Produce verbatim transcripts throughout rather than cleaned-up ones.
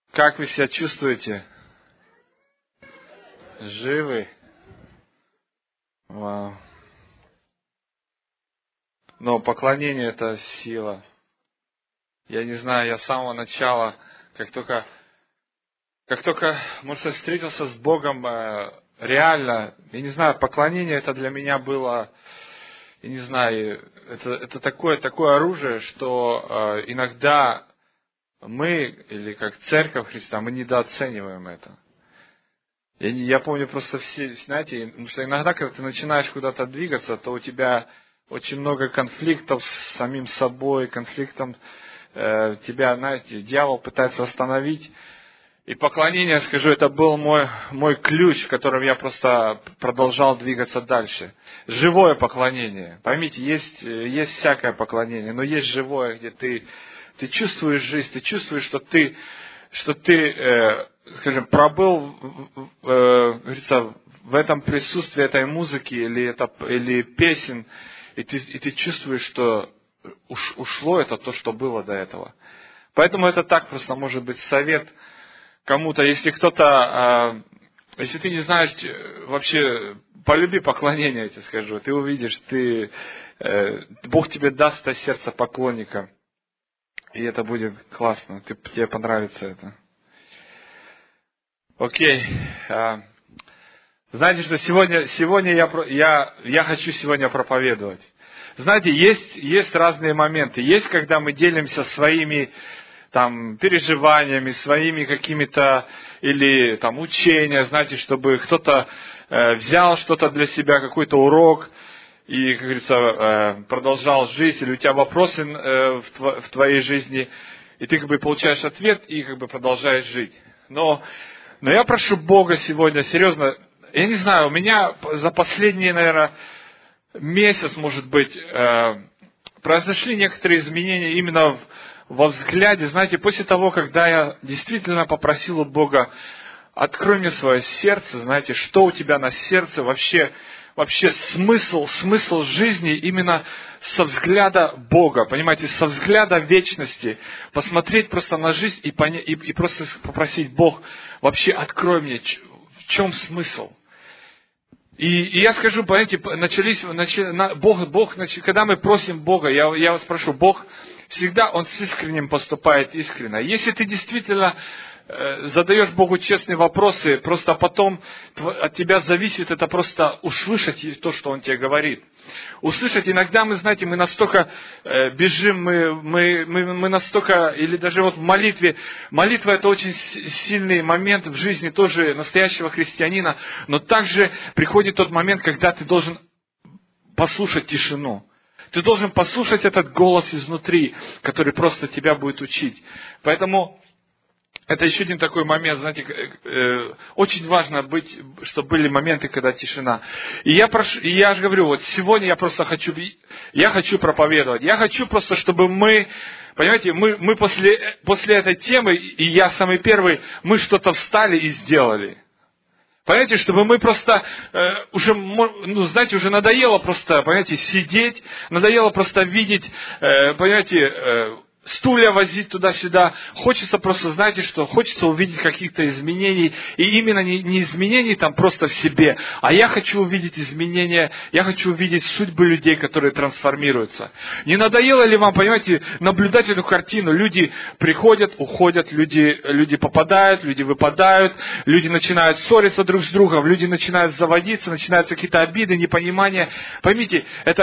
Как вы себя чувствуете? Живы? Вау. Но поклонение — это сила. Я не знаю, я с самого начала, как только, как только, может, я встретился с Богом, реально, я не знаю, поклонение — это для меня было, я не знаю, это, это такое, такое оружие, что иногда мы, или как Церковь Христа, мы недооцениваем это. Я, я помню просто все, знаете, потому что иногда, когда ты начинаешь куда-то двигаться, то у тебя очень много конфликтов с самим собой, конфликтом э, тебя, знаете, дьявол пытается остановить. И поклонение, скажу, это был мой, мой ключ, которым я просто продолжал двигаться дальше. Живое поклонение. Поймите, есть, есть всякое поклонение, но есть живое, где ты, ты чувствуешь жизнь, ты чувствуешь, что ты, что ты э, скажем, пробыл э, говорится, в этом присутствии этой музыки или, это, или песен, и ты, и ты чувствуешь, что уш, ушло это то, что было до этого. Поэтому это так просто может быть совет кому-то, если кто-то, э, если ты не знаешь, вообще полюби поклонение, я тебе скажу, ты увидишь, ты, э, Бог тебе даст это сердце поклонника, и это будет классно, ты, тебе понравится это. Окей. А, знаете, что сегодня, сегодня я, я, я хочу сегодня проповедовать. Знаете, есть, есть разные моменты. Есть, когда мы делимся своими там, переживаниями, своими какими-то, или там учения, знаете, чтобы кто-то э, взял что-то для себя, какой-то урок, и, как говорится, э, продолжал жизнь, или у тебя вопросы э, в, тво, в твоей жизни, и ты как бы получаешь ответ, и как бы продолжаешь жить. Но, но я прошу Бога сегодня, серьезно, я не знаю, у меня за последние, наверное, месяц, может быть, э, произошли некоторые изменения именно в, во взгляде. Знаете, после того, когда я действительно попросил у Бога, открой мне свое сердце, знаете, что у тебя на сердце, вообще, вообще смысл, смысл жизни именно со взгляда Бога, понимаете, со взгляда вечности, посмотреть просто на жизнь и, поня- и, и просто попросить, Бог, вообще открой мне, в чем смысл. И, и я скажу, понимаете, начались, начали, Бог, Бог, когда мы просим Бога, я, я вас прошу, Бог всегда, Он с искренним поступает искренне. Если ты действительно э, задаешь Богу честные вопросы, просто потом от тебя зависит это просто услышать то, что Он тебе говорит. Услышать, иногда мы, знаете, мы настолько э, бежим, мы, мы, мы, мы настолько, или даже вот в молитве, молитва это очень сильный момент в жизни тоже настоящего христианина, но также приходит тот момент, когда ты должен послушать тишину. Ты должен послушать этот голос изнутри, который просто тебя будет учить. Поэтому это еще один такой момент, знаете, э, очень важно быть, чтобы были моменты, когда тишина. И я прошу, и я же говорю, вот сегодня я просто хочу, я хочу проповедовать. Я хочу просто, чтобы мы, понимаете, мы, мы после, после этой темы, и я самый первый, мы что-то встали и сделали. Понимаете, чтобы мы просто э, уже, ну, знаете, уже надоело просто, понимаете, сидеть, надоело просто видеть, э, понимаете, э, стулья возить туда-сюда. Хочется просто, знаете что, хочется увидеть каких-то изменений. И именно не, не изменений там просто в себе, а я хочу увидеть изменения, я хочу увидеть судьбы людей, которые трансформируются. Не надоело ли вам, понимаете, наблюдать эту картину? Люди приходят, уходят, люди, люди попадают, люди выпадают, люди начинают ссориться друг с другом, люди начинают заводиться, начинаются какие-то обиды, непонимания. Поймите, это,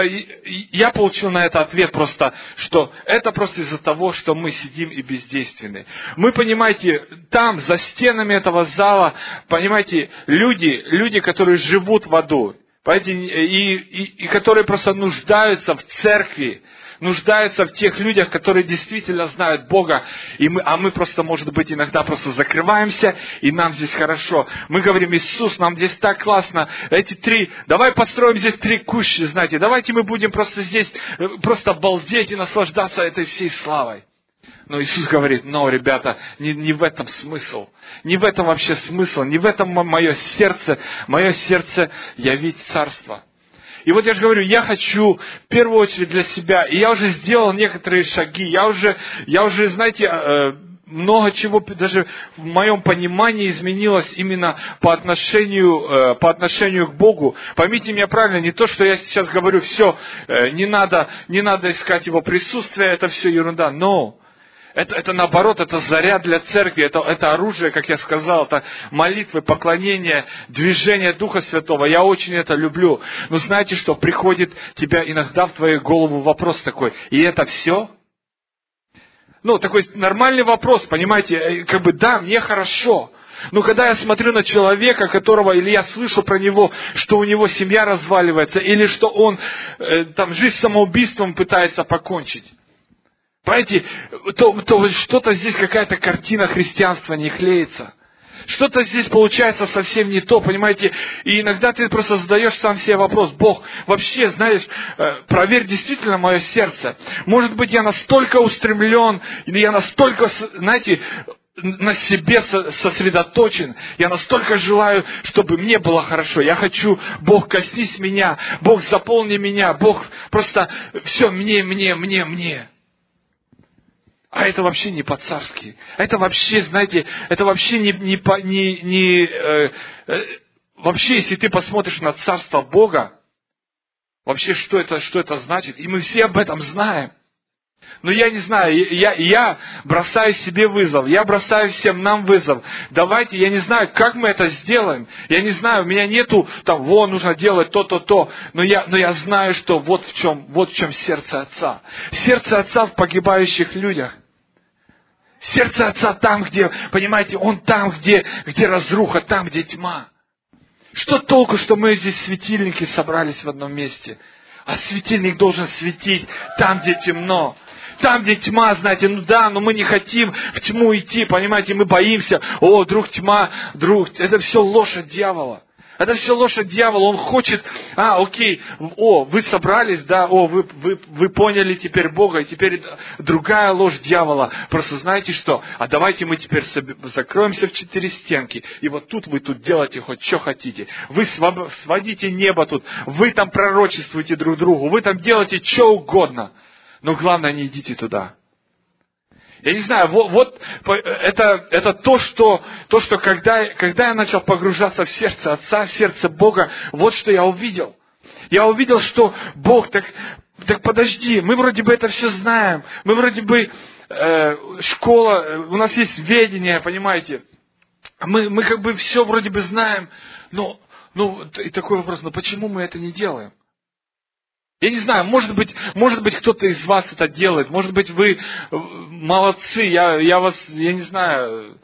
я получил на это ответ просто, что это просто из-за того, что мы сидим и бездейственны. Мы, понимаете, там, за стенами этого зала, понимаете, люди, люди, которые живут в аду, понимаете, и, и, и которые просто нуждаются в церкви, нуждаются в тех людях, которые действительно знают Бога, и мы, а мы просто, может быть, иногда просто закрываемся, и нам здесь хорошо. Мы говорим, Иисус, нам здесь так классно, эти три, давай построим здесь три кущи, знаете, давайте мы будем просто здесь, просто балдеть и наслаждаться этой всей славой. Но Иисус говорит, но, ребята, не, не в этом смысл, не в этом вообще смысл, не в этом мое сердце, мое сердце явить Царство. И вот я же говорю, я хочу в первую очередь для себя, и я уже сделал некоторые шаги, я уже, я уже, знаете, много чего даже в моем понимании изменилось именно по отношению, по отношению к Богу. Поймите меня правильно, не то, что я сейчас говорю, все, не надо, не надо искать Его присутствие, это все ерунда, но это, это наоборот, это заряд для церкви, это, это оружие, как я сказал, это молитвы, поклонение, движение Духа Святого. Я очень это люблю. Но знаете что, приходит тебя иногда в твою голову вопрос такой, и это все? Ну, такой нормальный вопрос, понимаете, как бы да, мне хорошо. Но когда я смотрю на человека, которого, или я слышу про него, что у него семья разваливается, или что он э, там жизнь самоубийством пытается покончить. Понимаете, то, то что-то здесь, какая-то картина христианства не клеится. Что-то здесь получается совсем не то, понимаете. И иногда ты просто задаешь сам себе вопрос: Бог, вообще, знаешь, проверь действительно мое сердце. Может быть, я настолько устремлен, или я настолько, знаете, на себе сосредоточен. Я настолько желаю, чтобы мне было хорошо. Я хочу, Бог, коснись меня. Бог, заполни меня. Бог, просто все мне, мне, мне, мне. А это вообще не по-царски. Это вообще, знаете, это вообще не... не, не, не э, э, вообще, если ты посмотришь на царство Бога, вообще, что это, что это значит? И мы все об этом знаем. Но я не знаю, я, я бросаю себе вызов, я бросаю всем нам вызов. Давайте, я не знаю, как мы это сделаем. Я не знаю, у меня нету там, во, нужно делать то-то, то. Но я, но я знаю, что вот в чем, вот в чем сердце Отца. Сердце Отца в погибающих людях. Сердце Отца там, где, понимаете, Он там, где, где разруха, там, где тьма. Что толку, что мы здесь светильники собрались в одном месте? А светильник должен светить там, где темно. Там, где тьма, знаете, ну да, но мы не хотим в тьму идти, понимаете, мы боимся. О, друг, тьма, друг, это все ложь от дьявола. Это все ложь от дьявола. Он хочет, а, окей, о, вы собрались, да, о, вы, вы, вы поняли теперь Бога, и теперь другая ложь дьявола. Просто знаете что? А давайте мы теперь закроемся в четыре стенки, и вот тут вы тут делаете хоть что хотите. Вы сводите небо тут, вы там пророчествуете друг другу, вы там делаете что угодно. Но главное, не идите туда. Я не знаю, вот, вот это, это то, что, то, что когда, когда я начал погружаться в сердце Отца, в сердце Бога, вот что я увидел. Я увидел, что Бог, так, так подожди, мы вроде бы это все знаем, мы вроде бы э, школа, у нас есть ведение, понимаете, мы, мы как бы все вроде бы знаем, но, ну, и такой вопрос, но почему мы это не делаем? Я не знаю, может быть, может быть, кто-то из вас это делает, может быть, вы молодцы, я, я вас, я не знаю,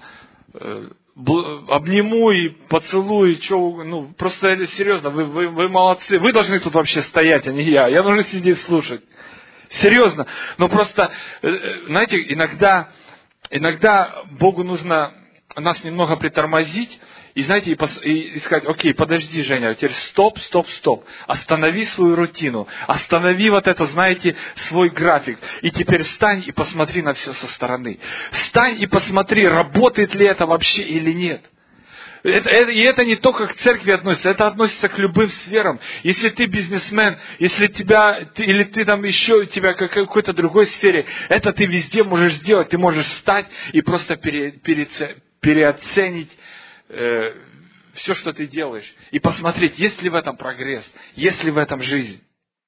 обниму и поцелую, и что, ну, просто серьезно, вы, вы, вы молодцы, вы должны тут вообще стоять, а не я, я должен сидеть слушать. Серьезно, но просто, знаете, иногда, иногда Богу нужно нас немного притормозить, и, знаете, и, пос, и, и сказать: окей, подожди, Женя, теперь стоп, стоп, стоп. Останови свою рутину. Останови вот это, знаете, свой график. И теперь встань и посмотри на все со стороны. Встань и посмотри, работает ли это вообще или нет. Это, это, и это не только к церкви относится, это относится к любым сферам. Если ты бизнесмен, если тебя, ты, или ты там еще, у тебя как, в какой-то другой сфере, это ты везде можешь сделать. Ты можешь встать и просто пере, пере, переоценить э, все, что ты делаешь. И посмотреть, есть ли в этом прогресс, есть ли в этом жизнь.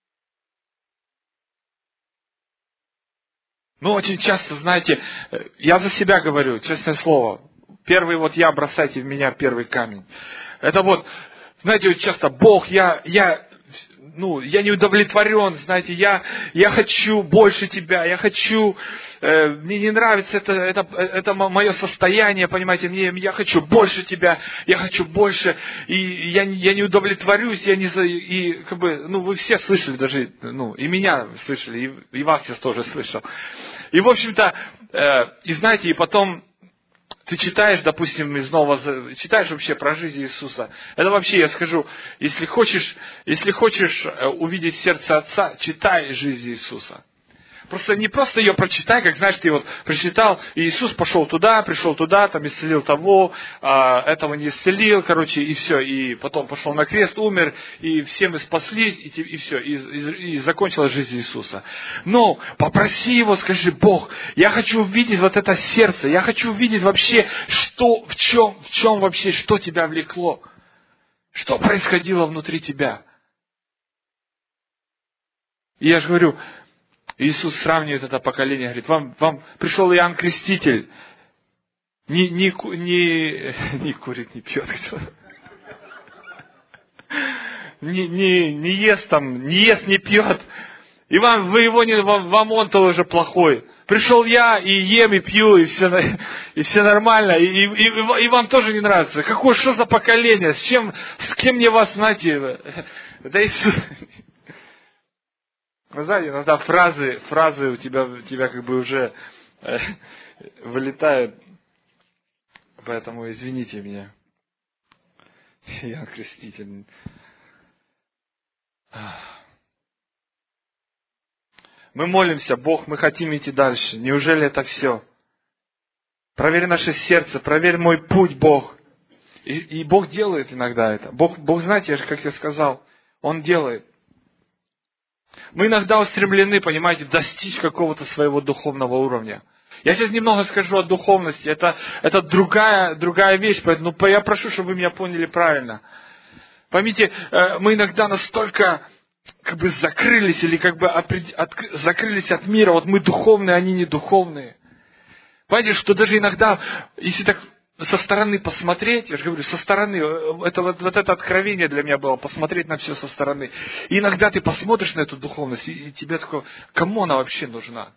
Ну, очень часто, знаете, я за себя говорю, честное слово. Первый вот я, бросайте в меня первый камень. Это вот, знаете, вот часто Бог, я, я, ну, я не удовлетворен, знаете, я, я хочу больше Тебя, я хочу, э, мне не нравится это, это, это мое состояние, понимаете, мне, я хочу больше Тебя, я хочу больше, и я, я не удовлетворюсь, я не, и как бы, ну, вы все слышали даже, ну, и меня слышали, и, и вас я тоже слышал. И, в общем-то, э, и знаете, и потом, ты читаешь, допустим, из Нового, читаешь вообще про жизнь Иисуса. Это вообще, я скажу, если хочешь, если хочешь увидеть сердце Отца, читай жизнь Иисуса. Просто не просто ее прочитай, как, знаешь, ты вот прочитал, и Иисус пошел туда, пришел туда, там исцелил того, а, этого не исцелил, короче, и все. И потом пошел на крест, умер, и все мы спаслись, и, и все, и, и, и закончилась жизнь Иисуса. Но попроси его, скажи: Бог, я хочу увидеть вот это сердце, я хочу увидеть вообще, что, в чем, в чем вообще, что тебя влекло, что происходило внутри тебя. И я же говорю, Иисус сравнивает это поколение, говорит: вам, вам пришел Иоанн Креститель, не, не, не, не курит, не пьет, не, не, не ест там, не ест, не пьет, и вам, вы его не, вам, вам он тоже плохой. Пришел я и ем, и пью, и все, и все нормально, и, и, и, и вам тоже не нравится. Какое, что за поколение, с чем, с кем мне вас, знаете, да Иисус... Вы знаете, иногда фразы, фразы у тебя, у тебя как бы уже э, вылетают, поэтому извините меня. Я креститель. Мы молимся: Бог, мы хотим идти дальше. Неужели это все? Проверь наше сердце, проверь мой путь, Бог. И, и Бог делает иногда это. Бог, Бог, знаете, как я сказал, Он делает. Мы иногда устремлены, понимаете, достичь какого-то своего духовного уровня. Я сейчас немного скажу о духовности. Это, это другая, другая вещь, поэтому я прошу, чтобы вы меня поняли правильно. Поймите, мы иногда настолько как бы закрылись или как бы от, закрылись от мира. Вот мы духовные, они не духовные. Понимаете, что даже иногда, если так со стороны посмотреть, я же говорю, со стороны, это вот, вот это откровение для меня было, посмотреть на все со стороны. И иногда ты посмотришь на эту духовность, и, и тебе такое: кому она вообще нужна?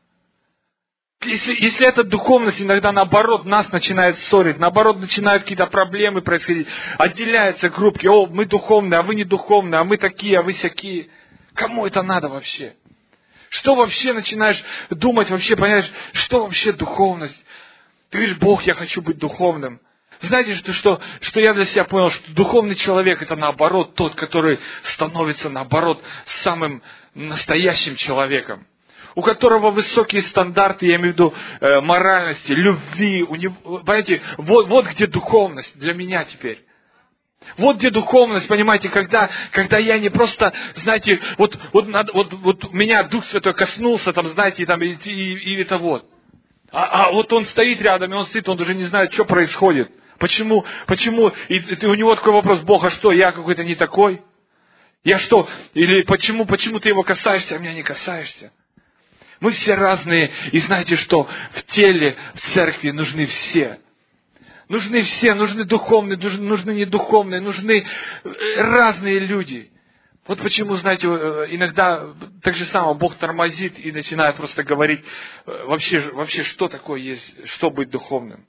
Если, если эта духовность иногда наоборот нас начинает ссорить, наоборот начинают какие-то проблемы происходить, отделяются группки: о, мы духовные, а вы не духовные, а мы такие, а вы сякие. Кому это надо вообще? Что вообще начинаешь думать, вообще понимаешь, что вообще духовность? Ты говоришь: Бог, я хочу быть духовным. Знаете, что, что, что я для себя понял, что духовный человек — это наоборот тот, который становится наоборот самым настоящим человеком. У которого высокие стандарты, я имею в виду э, моральности, любви. У него, понимаете, вот, вот где духовность для меня теперь. Вот где духовность, понимаете, когда, когда я не просто, знаете, вот, вот, вот, вот меня Дух Святой коснулся, там, знаете, там, и, и, и это вот. А, а вот он стоит рядом, и он стоит, он даже не знает, что происходит. Почему? Почему? И, и у него такой вопрос: Бог, а что, я какой-то не такой? Я что? Или почему, почему ты его касаешься, а меня не касаешься? Мы все разные, и знаете что? В теле, в церкви нужны все. Нужны все, нужны духовные, нужны, нужны недуховные, нужны разные люди. Вот почему, знаете, иногда так же самое Бог тормозит и начинает просто говорить вообще, вообще, что такое есть, что быть духовным.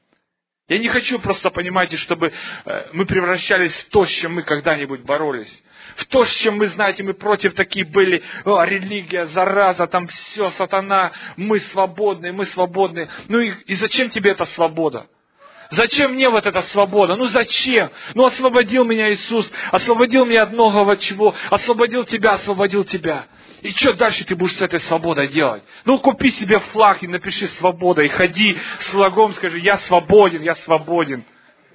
Я не хочу просто, понимаете, чтобы мы превращались в то, с чем мы когда-нибудь боролись. В то, с чем мы, знаете, мы против такие были: о, религия, зараза, там все, сатана, мы свободны, мы свободны. Ну и, и зачем тебе эта свобода? Зачем мне вот эта свобода? Ну зачем? Ну освободил меня Иисус, освободил меня от многого чего, освободил тебя, освободил тебя. И что дальше ты будешь с этой свободой делать? Ну купи себе флаг и напиши «свобода», и ходи с флагом, скажи: я свободен, я свободен.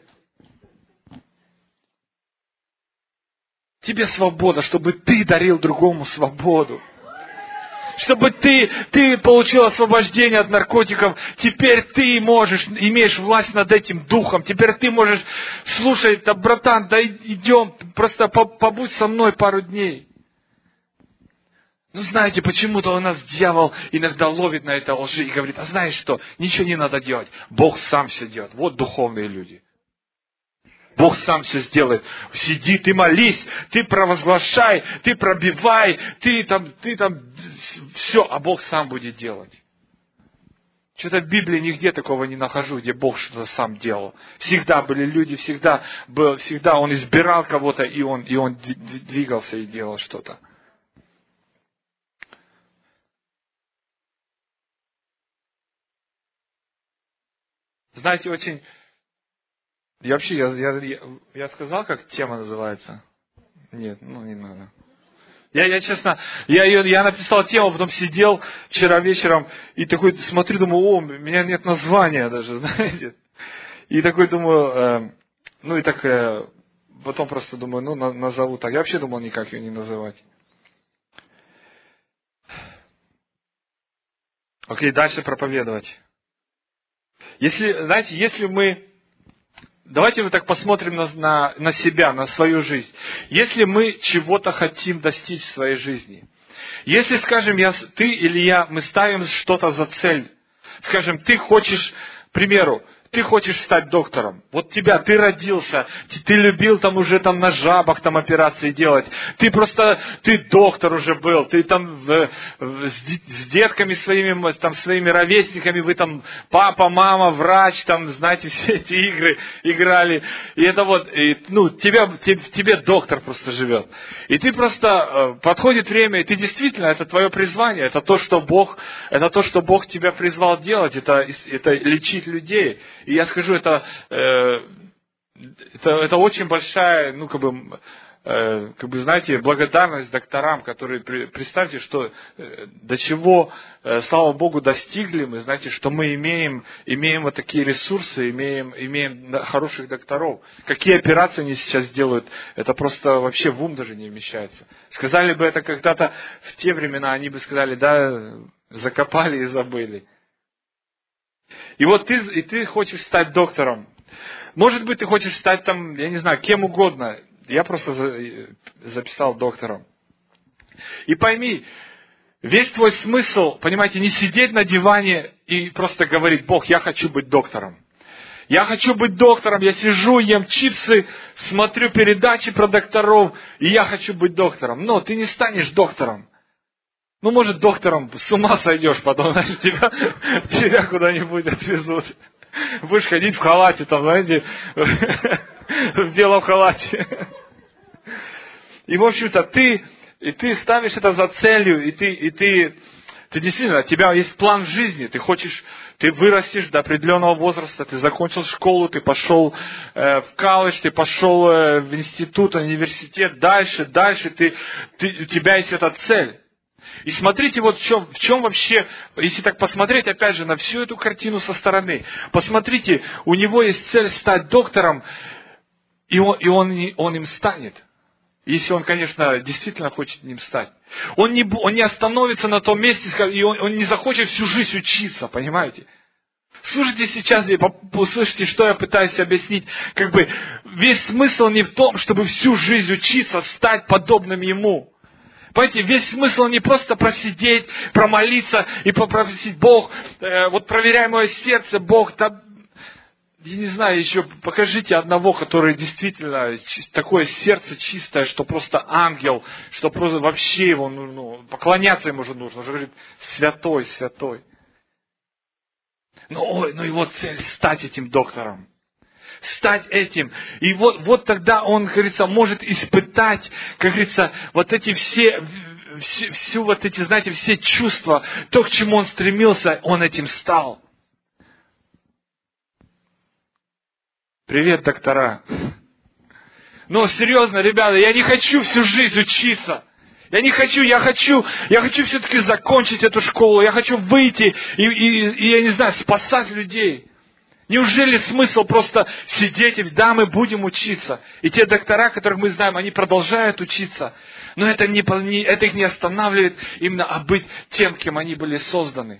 Тебе свобода, чтобы ты дарил другому свободу. Чтобы ты, ты получил освобождение от наркотиков. Теперь ты можешь, имеешь власть над этим духом. Теперь ты можешь: слушай, да, братан, да идем, просто побудь со мной пару дней. Ну, знаете, почему-то у нас дьявол иногда ловит на это лжи и говорит: а знаешь что, ничего не надо делать. Бог сам все делает. Вот духовные люди. Бог сам все сделает. Сиди, ты молись, ты провозглашай, ты пробивай, ты там, ты там, все, а Бог сам будет делать. Что-то в Библии нигде такого не нахожу, где Бог что-то сам делал. Всегда были люди, всегда, был, всегда Он избирал кого-то, и он, и он двигался и делал что-то. Знаете, очень... Я вообще, я, я, я сказал, как тема называется? Нет, ну не надо. Я, я честно, я, ее, я написал тему, потом сидел вчера вечером и такой смотрю, думаю, о, у меня нет названия даже, знаете. И такой думаю, э, ну и так э, потом просто думаю, ну на, назову так. Я вообще думал никак ее не называть. Окей, дальше проповедовать. Если, знаете, если мы... Давайте вот так посмотрим на, на, на себя, на свою жизнь. Если мы чего-то хотим достичь в своей жизни, если, скажем, я, ты или я, мы ставим что-то за цель, скажем, ты хочешь, к примеру, ты хочешь стать доктором. Вот тебя, ты родился, ты любил там уже там на жабах там операции делать. Ты просто, ты доктор уже был, ты там в, в, с, с детками своими, там своими ровесниками, вы там папа, мама, врач, там, знаете, все эти игры играли. И это вот, и, ну, тебя, тебе, тебе доктор просто живет. И ты просто, подходит время, и ты действительно, это твое призвание, это то, что Бог, это то, что Бог тебя призвал делать, это, это лечить людей. И я скажу, это, э, это, это очень большая, ну, как бы, э, как бы, знаете, благодарность докторам, которые, представьте, что э, до чего, э, слава Богу, достигли мы, знаете, что мы имеем, имеем вот такие ресурсы, имеем, имеем хороших докторов. Какие операции они сейчас делают, это просто вообще в ум даже не вмещается. Сказали бы это когда-то в те времена, они бы сказали, да, закопали и забыли. И вот ты, и ты хочешь стать доктором. Может быть, ты хочешь стать там, я не знаю, кем угодно. Я просто записал доктором. И пойми, весь твой смысл, понимаете, не сидеть на диване и просто говорить, Бог, я хочу быть доктором. Я хочу быть доктором, я сижу, ем чипсы, смотрю передачи про докторов, и я хочу быть доктором. Но ты не станешь доктором. Ну, может, доктором с ума сойдешь, потом, знаешь, тебя, тебя куда-нибудь отвезут. Будешь ходить в халате, там, знаете, в белом халате. И, в общем-то, ты, и ты ставишь это за целью, и ты, и ты, ты действительно, у тебя есть план в жизни, ты хочешь, ты вырастешь до определенного возраста, ты закончил школу, ты пошел э, в колледж, ты пошел э, в институт, университет, дальше, дальше, ты, ты, у тебя есть эта цель. И смотрите, вот в чем, в чем вообще, если так посмотреть, опять же, на всю эту картину со стороны. Посмотрите, у него есть цель стать доктором, и он, и он, он им станет. Если он, конечно, действительно хочет им стать. Он не, он не остановится на том месте, и он, он не захочет всю жизнь учиться, понимаете? Слушайте сейчас, услышите, что я пытаюсь объяснить. Как бы весь смысл не в том, чтобы всю жизнь учиться, стать подобным ему. Понимаете, весь смысл не просто просидеть, промолиться и попросить, Бог, э, вот проверяй мое сердце, Бог, да, я не знаю, еще покажите одного, который действительно такое сердце чистое, что просто ангел, что просто вообще его, ну, ну поклоняться ему же нужно. Он же говорит, святой, святой. Ну, ой, ну его цель стать этим доктором. Стать этим. И вот, вот тогда он, как говорится, может испытать, как говорится, вот эти все, все, всю вот эти, знаете, все чувства, то, к чему он стремился, он этим стал. Привет, доктора. Ну, серьезно, ребята, я не хочу всю жизнь учиться. Я не хочу, я хочу, я хочу все-таки закончить эту школу. Я хочу выйти и, и, и, я не знаю, спасать людей. Неужели смысл просто сидеть и, да, мы будем учиться. И те доктора, которых мы знаем, они продолжают учиться. Но это, не, это их не останавливает именно а быть тем, кем они были созданы.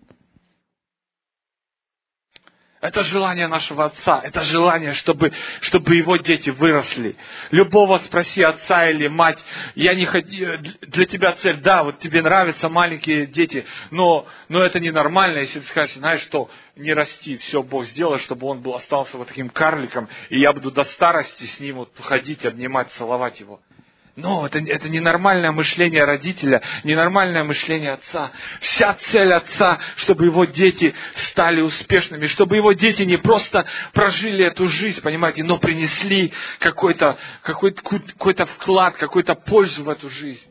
Это желание нашего отца, это желание, чтобы, чтобы его дети выросли. Любого спроси, отца или мать, я не хочу, для тебя цель, да, вот тебе нравятся маленькие дети, но, но это ненормально, если ты скажешь, знаешь что, не расти, все, Бог сделал, чтобы он был, остался вот таким карликом, и я буду до старости с ним вот ходить, обнимать, целовать его. Но это, это ненормальное мышление родителя, ненормальное мышление отца. Вся цель отца, чтобы его дети стали успешными, чтобы его дети не просто прожили эту жизнь, понимаете, но принесли какой-то, какой-то, какой-то вклад, какую-то пользу в эту жизнь.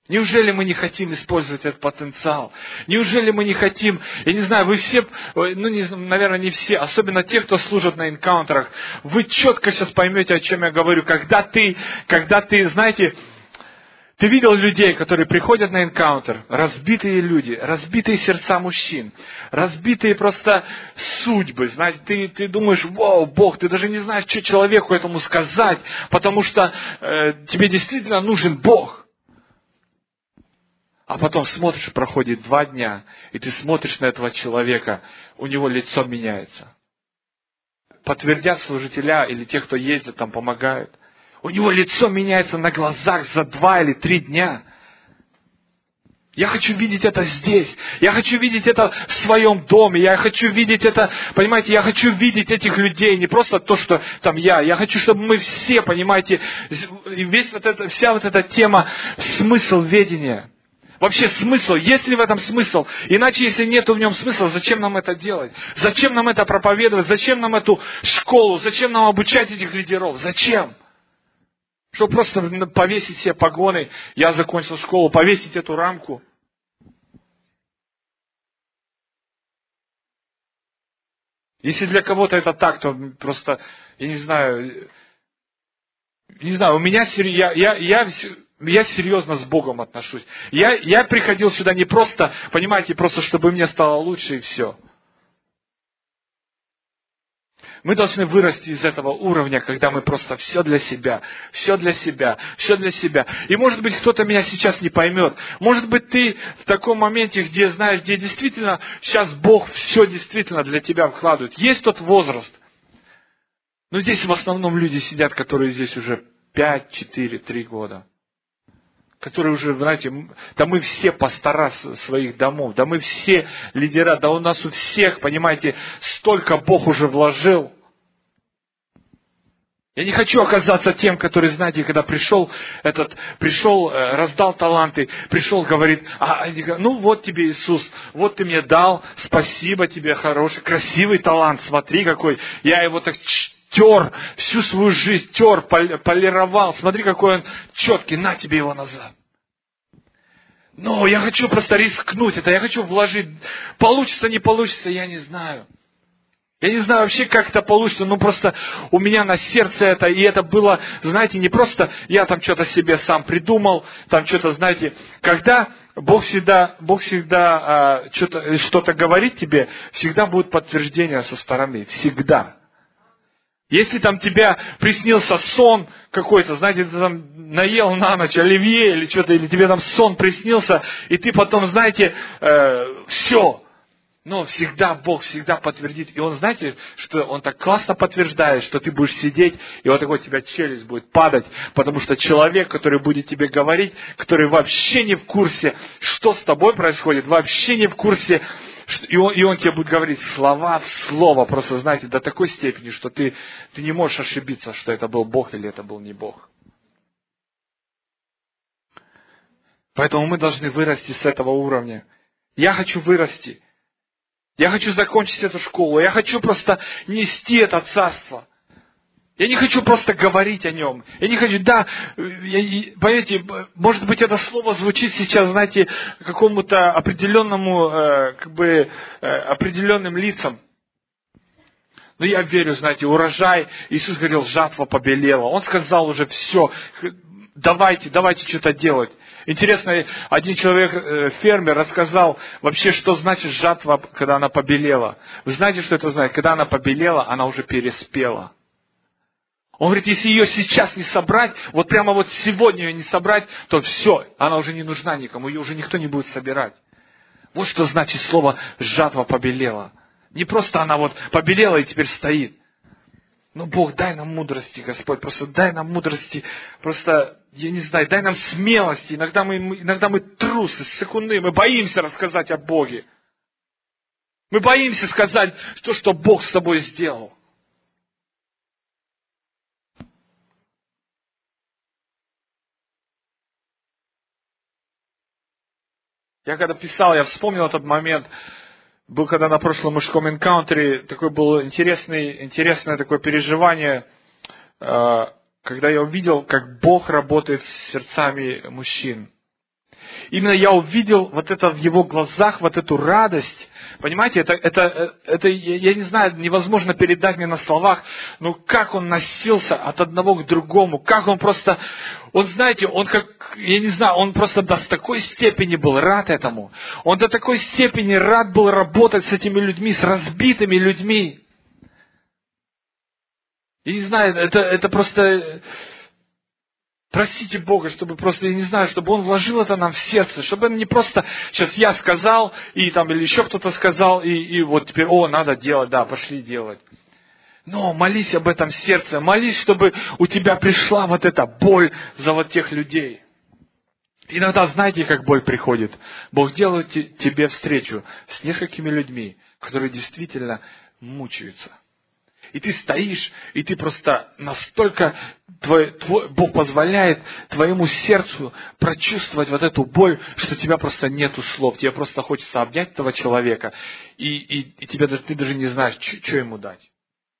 Неужели мы не хотим использовать этот потенциал? Неужели мы не хотим, я не знаю, вы все, ну, не, наверное, не все, особенно те, кто служат на энкаунтерах, вы четко сейчас поймете, о чем я говорю. Когда ты, когда ты, знаете, ты видел людей, которые приходят на энкаунтер, разбитые люди, разбитые сердца мужчин, разбитые просто судьбы, знаете, ты, ты думаешь, вау, Бог, ты даже не знаешь, что человеку этому сказать, потому что э, тебе действительно нужен Бог. А потом смотришь, проходит два дня, и ты смотришь на этого человека, у него лицо меняется. Подтвердят служителя или те, кто ездит, там помогают. У него лицо меняется на глазах за два или три дня. Я хочу видеть это здесь. Я хочу видеть это в своем доме. Я хочу видеть это, понимаете, я хочу видеть этих людей. Не просто то, что там я. Я хочу, чтобы мы все, понимаете, весь вот это, вся вот эта тема, смысл ведения. Вообще смысл, есть ли в этом смысл? Иначе, если нет в нем смысла, зачем нам это делать? Зачем нам это проповедовать? Зачем нам эту школу? Зачем нам обучать этих лидеров? Зачем? Чтобы просто повесить себе погоны, я закончил школу, повесить эту рамку. Если для кого-то это так, то просто, я не знаю, не знаю, у меня, я, я, я, я серьезно с Богом отношусь. Я, я приходил сюда не просто, понимаете, просто чтобы мне стало лучше и все. Мы должны вырасти из этого уровня, когда мы просто все для себя, все для себя, все для себя. И может быть, кто-то меня сейчас не поймет. Может быть, ты в таком моменте, где знаешь, где действительно сейчас Бог все действительно для тебя вкладывает. Есть тот возраст. Но здесь в основном люди сидят, которые здесь уже пять, четыре, три года. Которые уже, знаете, да мы все пастора своих домов, да мы все лидера, да у нас у всех, понимаете, столько Бог уже вложил. Я не хочу оказаться тем, который, знаете, когда пришел, этот, пришел, раздал таланты, пришел, говорит, а, ну вот тебе Иисус, вот ты мне дал, спасибо тебе, хороший, красивый талант, смотри какой, я его так тер, всю свою жизнь тер, полировал, смотри какой он четкий, на тебе его назад. Но я хочу просто рискнуть это, я хочу вложить, получится, не получится, я не знаю. Я не знаю вообще, как это получится, но просто у меня на сердце это, и это было, знаете, не просто я там что-то себе сам придумал, там что-то, знаете, когда Бог всегда, Бог всегда а, что-то, что-то говорит тебе, всегда будет подтверждение со стороны, всегда. Если там тебя приснился сон какой-то, знаете, ты там наел на ночь оливье или что-то, или тебе там сон приснился, и ты потом, знаете, э, все. Но всегда Бог всегда подтвердит. И Он, знаете, что Он так классно подтверждает, что ты будешь сидеть, и вот такой у тебя челюсть будет падать, потому что человек, который будет тебе говорить, который вообще не в курсе, что с тобой происходит, вообще не в курсе, и он, и он тебе будет говорить слова в слово, просто, знаете, до такой степени, что ты, ты не можешь ошибиться, что это был Бог или это был не Бог. Поэтому мы должны вырасти с этого уровня. Я хочу вырасти. Я хочу закончить эту школу. Я хочу просто нести это царство. Я не хочу просто говорить о нем. Я не хочу, да, я, понимаете, может быть, это слово звучит сейчас, знаете, какому-то определенному, э, как бы, э, определенным лицам. Но я верю, знаете, урожай, Иисус говорил, жатва побелела. Он сказал уже все, давайте, давайте что-то делать. Интересно, один человек, фермер, рассказал вообще, что значит жатва, когда она побелела. Вы знаете, что это значит? Когда она побелела, она уже переспела. Он говорит, если ее сейчас не собрать, вот прямо вот сегодня ее не собрать, то все, она уже не нужна никому, ее уже никто не будет собирать. Вот что значит слово «жатва побелела». Не просто она вот побелела и теперь стоит. Ну, Бог, дай нам мудрости, Господь, просто дай нам мудрости, просто, я не знаю, дай нам смелости. Иногда мы, иногда мы трусы, секунды, мы боимся рассказать о Боге. Мы боимся сказать то, что Бог с тобой сделал. Я когда писал, я вспомнил этот момент, был когда на прошлом мужском энкаунтере, такое было интересное, интересное такое переживание, когда я увидел, как Бог работает с сердцами мужчин. Именно я увидел вот это в его глазах, вот эту радость. Понимаете, это, это, это я не знаю, невозможно передать мне на словах, но как он носился от одного к другому, как он просто, он, знаете, он как, я не знаю, он просто до такой степени был рад этому. Он до такой степени рад был работать с этими людьми, с разбитыми людьми. Я не знаю, это, это просто... Простите Бога, чтобы просто, я не знаю, чтобы Он вложил это нам в сердце, чтобы не просто сейчас я сказал, и там, или еще кто-то сказал, и, и вот теперь, о, надо делать, да, пошли делать. Но молись об этом сердце, молись, чтобы у тебя пришла вот эта боль за вот тех людей. Иногда, знаете, как боль приходит? Бог делает тебе встречу с несколькими людьми, которые действительно мучаются. И ты стоишь, и ты просто настолько, твой, твой, Бог позволяет твоему сердцу прочувствовать вот эту боль, что у тебя просто нету слов. Тебе просто хочется обнять этого человека, и, и, и тебе, ты даже не знаешь, что ему дать.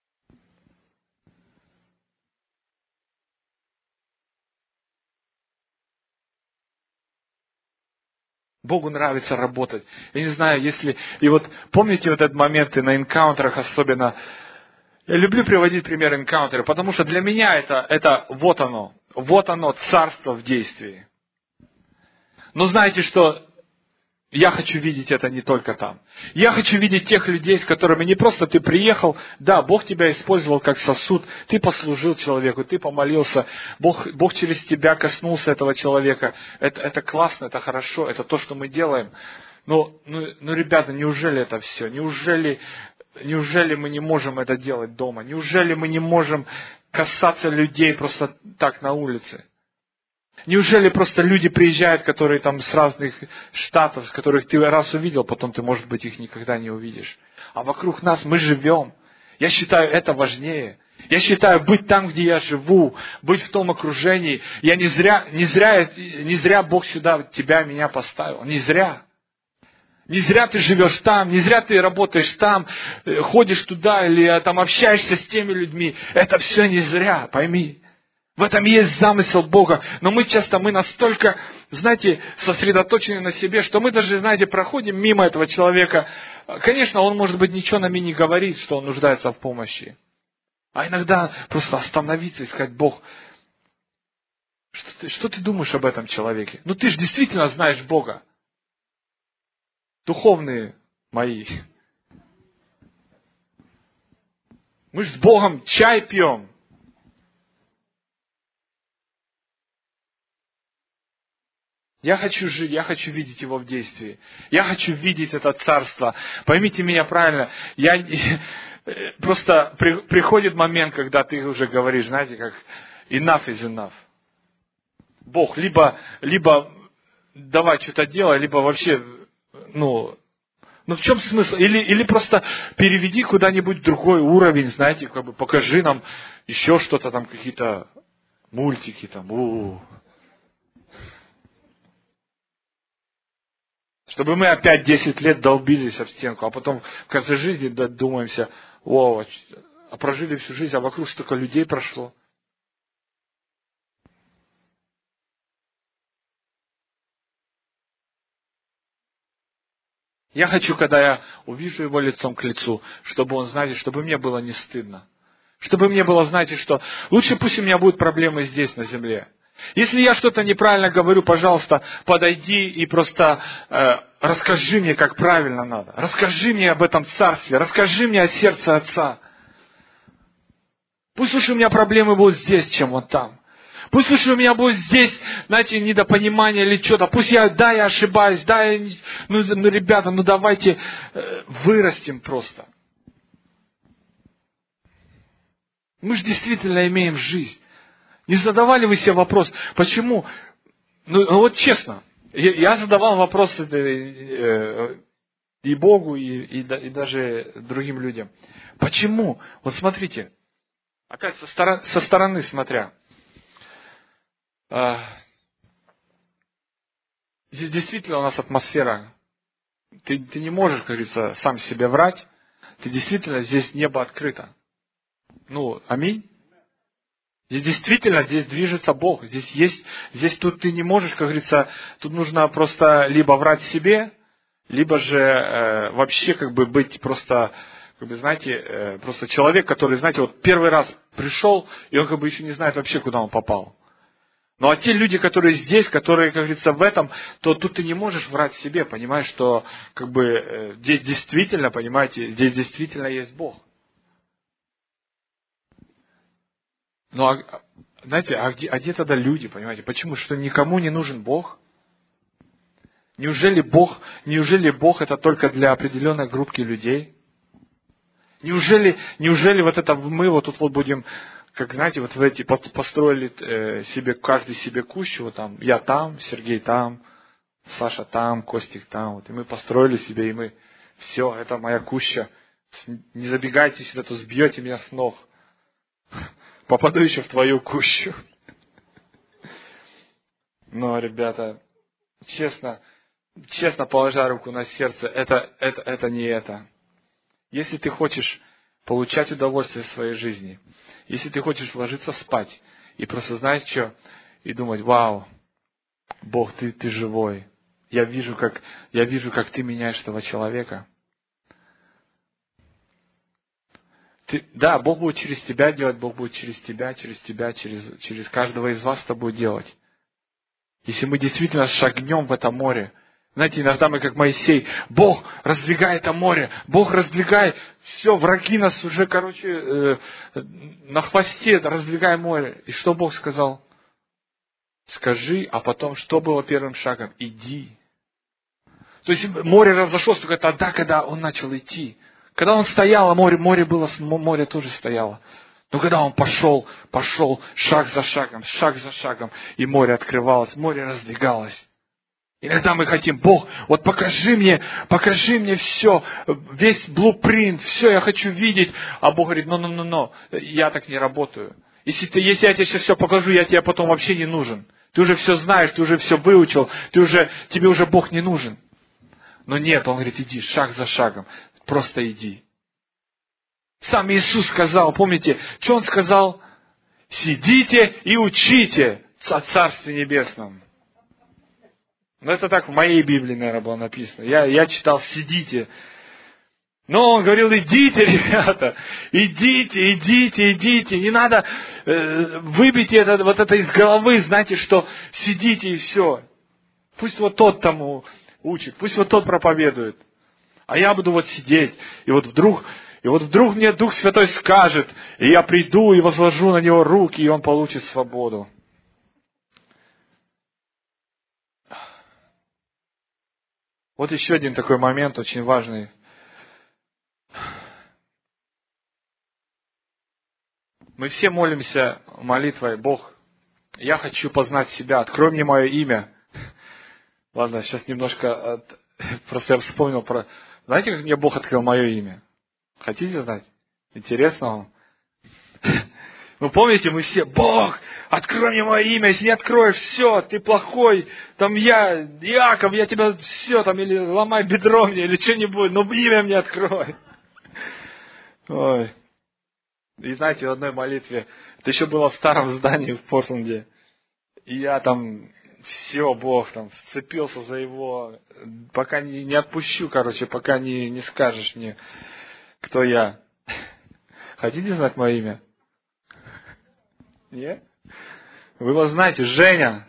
Богу нравится работать. Я не знаю, если... И вот помните вот этот момент и на энкаунтерах особенно... Я люблю приводить пример энкаунтера, потому что для меня это, это вот оно. Вот оно, царство в действии. Но знаете, что я хочу видеть это не только там. Я хочу видеть тех людей, с которыми не просто ты приехал, да, Бог тебя использовал как сосуд, ты послужил человеку, ты помолился, Бог, Бог через тебя коснулся этого человека. Это, это классно, это хорошо, это то, что мы делаем. Но, ну, ну, ребята, неужели это все? Неужели... Неужели мы не можем это делать дома? Неужели мы не можем касаться людей просто так на улице? Неужели просто люди приезжают, которые там с разных штатов, которых ты раз увидел, потом ты, может быть, их никогда не увидишь. А вокруг нас мы живем. Я считаю, это важнее. Я считаю, быть там, где я живу, быть в том окружении. Я не зря, не зря, не зря Бог сюда тебя, меня поставил. Не зря. Не зря ты живешь там, не зря ты работаешь там, ходишь туда или там общаешься с теми людьми. Это все не зря, пойми. В этом есть замысел Бога. Но мы часто, мы настолько, знаете, сосредоточены на себе, что мы даже, знаете, проходим мимо этого человека. Конечно, он, может быть, ничего нам и не говорит, что он нуждается в помощи. А иногда просто остановиться и сказать: Бог, что ты, что ты думаешь об этом человеке? Ну ты же действительно знаешь Бога. Духовные мои. Мы же с Богом чай пьем. Я хочу жить, я хочу видеть Его в действии. Я хочу видеть это царство. Поймите меня правильно. Я просто при, приходит момент, когда ты уже говоришь, знаете, как enough is enough. Бог, либо, либо давай что-то делай, либо вообще, ну, ну в чем смысл? Или, или просто переведи куда-нибудь другой уровень, знаете, как бы покажи нам еще что-то там, какие-то мультики там. У-у-у. Чтобы мы опять десять лет долбились об стенку, а потом в конце жизни думаемся: о, а прожили всю жизнь, а вокруг столько людей прошло. Я хочу, когда я увижу Его лицом к лицу, чтобы Он, знаете, чтобы мне было не стыдно. Чтобы мне было, знаете, что лучше пусть у меня будут проблемы здесь, на земле. Если я что-то неправильно говорю, пожалуйста, подойди и просто э, расскажи мне, как правильно надо. Расскажи мне об этом царстве, расскажи мне о сердце Отца. Пусть лучше у меня проблемы будут здесь, чем вот там. Пусть лучше у меня будет здесь, знаете, недопонимание или что-то. Пусть я, да, я ошибаюсь, да, я, ну, ну, ребята, ну давайте э, вырастем просто. Мы же действительно имеем жизнь. Не задавали вы себе вопрос, почему? Ну, ну вот честно, я, я задавал вопросы э, и Богу, и, и, и даже другим людям. Почему? Вот смотрите, опять со, стороны, со стороны смотря. Э, здесь действительно у нас атмосфера. Ты, ты не можешь, как говорится, сам себе врать. Ты действительно, здесь небо открыто. Ну, аминь. Здесь действительно, здесь движется Бог. Здесь есть, здесь тут ты не можешь, как говорится, тут нужно просто либо врать себе, либо же э, вообще как бы быть просто, как бы, знаете, э, просто человек, который, знаете, вот первый раз пришел, и он как бы еще не знает вообще, куда он попал. Ну а те люди, которые здесь, которые, как говорится, в этом, то тут ты не можешь врать себе, понимаешь, что как бы э, здесь действительно, понимаете, здесь действительно есть Бог. Ну а, знаете, а где, а где тогда люди, понимаете? Почему? Что никому не нужен Бог? Неужели Бог, неужели Бог это только для определенной группки людей? Неужели, неужели вот это мы вот тут вот будем, как знаете, вот в эти построили э, себе, каждый себе кущу, вот там, я там, Сергей там, Саша там, Костик там, вот, и мы построили себе, и мы, все, это моя куща, не забегайте сюда, то сбьете меня с ног, попаду еще в твою кущу. Но, ребята, честно, честно положа руку на сердце, это, это, это не это. Если ты хочешь получать удовольствие в своей жизни, если ты хочешь ложиться спать и просто знаешь что, и думать, вау, Бог, ты, ты живой. Я вижу, как, я вижу, как ты меняешь этого человека. Ты, да, Бог будет через тебя делать, Бог будет через тебя, через тебя, через, через каждого из вас это будет делать. Если мы действительно шагнем в это море. Знаете, иногда мы как Моисей, Бог, раздвигай это море, Бог, раздвигай, все, враги нас уже, короче, э, на хвосте, раздвигай море. И что Бог сказал? Скажи, а потом, что было первым шагом? Иди. То есть море разошлось только тогда, когда он начал идти. Когда он стоял, а море, море было, море тоже стояло. Но когда он пошел, пошел шаг за шагом, шаг за шагом, и море открывалось, море раздвигалось. Иногда мы хотим, Бог, вот покажи мне, покажи мне все, весь блупринт, все я хочу видеть. А Бог говорит, ну-ну-ну-ну, я так не работаю. Если, ты, если я тебе сейчас все покажу, я тебе потом вообще не нужен. Ты уже все знаешь, ты уже все выучил, ты уже, тебе уже Бог не нужен. Но нет, Он говорит, иди шаг за шагом, просто иди. Сам Иисус сказал, помните, что Он сказал? Сидите и учите о Царстве Небесном. Ну, это так в моей Библии, наверное, было написано. Я, я читал «сидите». Но он говорил, идите, ребята, идите, идите, идите. Не надо, э, выбейте это, вот это из головы, знаете, что сидите и все. Пусть вот тот тому учит, пусть вот тот проповедует. А я буду вот сидеть, и вот вдруг, и вот вдруг мне Дух Святой скажет, и я приду и возложу на него руки, и он получит свободу. Вот еще один такой момент, очень важный. Мы все молимся молитвой, Бог, я хочу познать себя, открой мне мое имя. Ладно, сейчас немножко, от... просто я вспомнил про... Знаете, как мне Бог открыл мое имя? Хотите знать? Интересно вам? Ну, помните, мы все, Бог, открой мне мое имя, если не откроешь, все, ты плохой, там я, Иаков, я тебя все, там, или ломай бедро мне, или что-нибудь, но имя мне открой. Ой. И знаете, в одной молитве, это еще было в старом здании в Портленде, и я там, все, Бог, там, вцепился за его, пока не, не отпущу, короче, пока не, не скажешь мне, кто я. Хотите знать мое имя? Нет? Вы его знаете, Женя.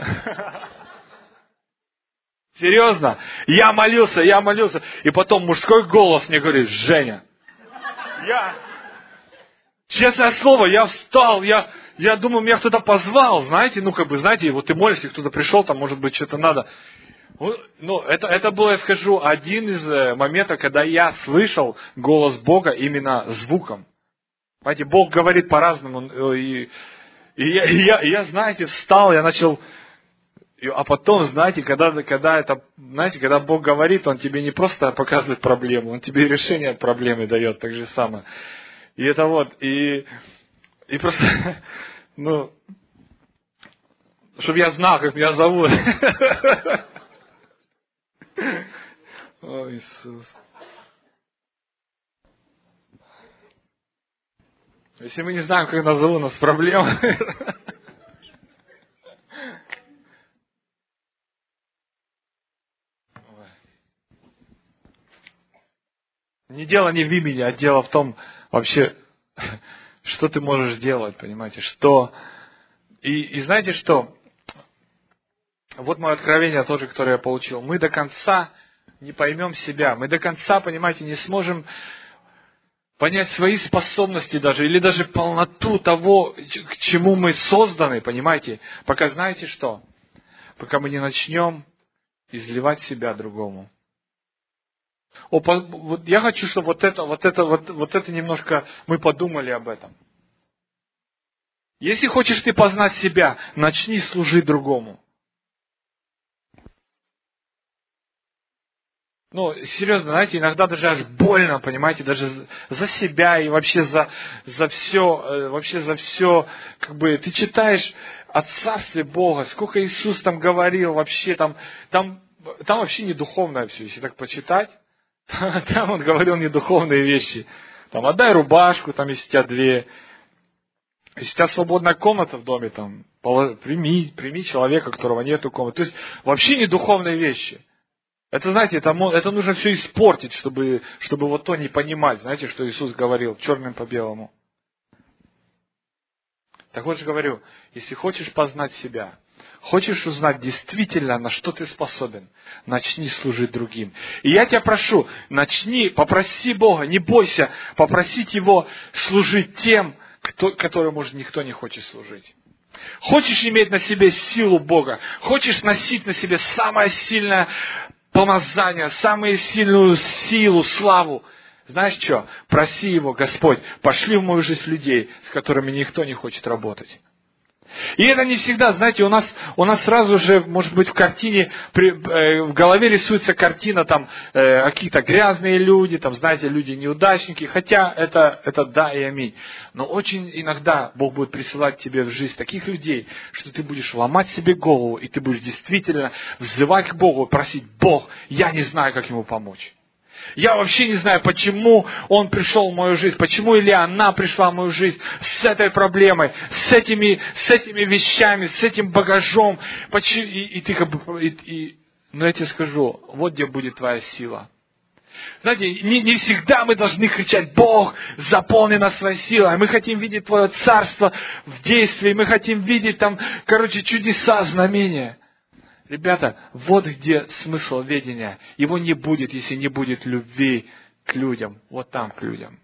Серьезно? Я молился, я молился. И потом мужской голос мне говорит, Женя. Я, честное слово, я встал, я, я думаю, меня кто-то позвал, знаете, ну как бы, знаете, вот ты молишься, кто-то пришел, там может быть что-то надо. Ну, это, это было, я скажу, один из моментов, когда я слышал голос Бога именно звуком. Понимаете, Бог говорит по-разному, и, и, я, и, я, и я, знаете, встал, я начал, а потом, знаете, когда, когда это, знаете, когда Бог говорит, Он тебе не просто показывает проблему, Он тебе решение проблемы дает, так же самое. И это вот, и, и просто, ну, чтобы я знал, как меня зовут. О, Иисус. Если мы не знаем, как назову, у нас проблемы. Не дело не в имени, а дело в том, вообще, что ты можешь делать, понимаете, что... И, и знаете что? Вот мое откровение тоже, которое я получил. Мы до конца не поймем себя. Мы до конца, понимаете, не сможем понять свои способности даже, или даже полноту того, к чему мы созданы, понимаете, пока знаете что? Пока мы не начнем изливать себя другому. О, вот я хочу, чтобы вот это, вот это, вот, вот это немножко мы подумали об этом. Если хочешь ты познать себя, начни служить другому. Ну, серьезно, знаете, иногда даже аж больно, понимаете, даже за себя и вообще за, за все, вообще за все, как бы, ты читаешь о Царстве Бога, сколько Иисус там говорил, вообще там, там, там вообще не духовное все, если так почитать, там Он говорил не духовные вещи, там, отдай рубашку, там, если у тебя две, если у тебя свободная комната в доме, там, прими, прими человека, у которого нету комнаты, то есть, вообще не духовные вещи. Это, знаете, это, это нужно все испортить, чтобы, чтобы вот то не понимать. Знаете, что Иисус говорил черным по белому. Так вот же говорю, если хочешь познать себя, хочешь узнать действительно, на что ты способен, начни служить другим. И я тебя прошу, начни, попроси Бога, не бойся попросить Его служить тем, кто, которым, может, никто не хочет служить. Хочешь иметь на себе силу Бога, хочешь носить на себе самое сильное помазание, самую сильную силу, славу. Знаешь что? Проси Его, Господь, пошли в мою жизнь людей, с которыми никто не хочет работать. И это не всегда, знаете, у нас, у нас сразу же, может быть, в картине, при, э, в голове рисуется картина, там, э, какие-то грязные люди, там, знаете, люди-неудачники, хотя это, это да и аминь. Но очень иногда Бог будет присылать тебе в жизнь таких людей, что ты будешь ломать себе голову, и ты будешь действительно взывать к Богу, просить: Бог, я не знаю, как ему помочь. Я вообще не знаю, почему он пришел в мою жизнь, почему или она пришла в мою жизнь с этой проблемой, с этими, с этими вещами, с этим багажом. И, и ты как бы, и, и, но я тебе скажу, вот где будет твоя сила. Знаете, не, не всегда мы должны кричать: Бог, заполни нас своей силой. Мы хотим видеть Твое царство в действии, мы хотим видеть там, короче, чудеса, знамения. Ребята, вот где смысл ведения. Его не будет, если не будет любви к людям. Вот там к людям.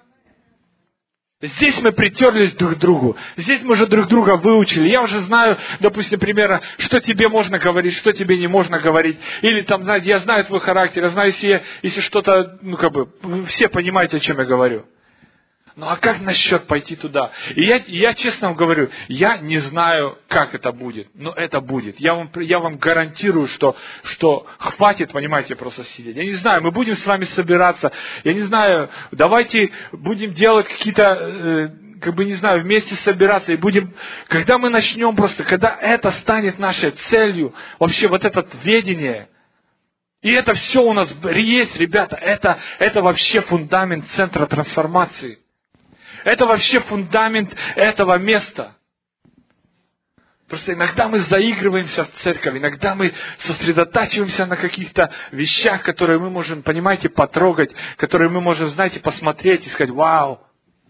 Здесь мы притерлись друг к другу. Здесь мы уже друг друга выучили. Я уже знаю, допустим, примерно, что тебе можно говорить, что тебе не можно говорить. Или там, знаете, я знаю твой характер, я знаю, если, если что-то, ну как бы, вы все понимаете, о чем я говорю. Ну а как насчет пойти туда? И я, я честно вам говорю, я не знаю, как это будет, но это будет. Я вам, я вам гарантирую, что, что хватит, понимаете, просто сидеть. Я не знаю, мы будем с вами собираться, я не знаю, давайте будем делать какие-то, э, как бы, не знаю, вместе собираться, и будем, когда мы начнем просто, когда это станет нашей целью, вообще вот это ведение, и это все у нас есть, ребята, это, это вообще фундамент центра трансформации. Это вообще фундамент этого места. Просто иногда мы заигрываемся в церковь, иногда мы сосредотачиваемся на каких-то вещах, которые мы можем, понимаете, потрогать, которые мы можем, знаете, посмотреть и сказать: вау.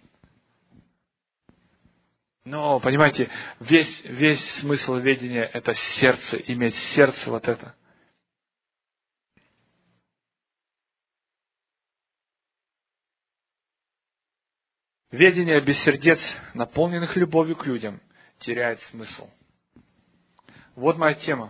Но, понимаете, весь, весь смысл ведения – это сердце, иметь сердце вот это. Ведение без сердец, наполненных любовью к людям, теряет смысл. Вот моя тема.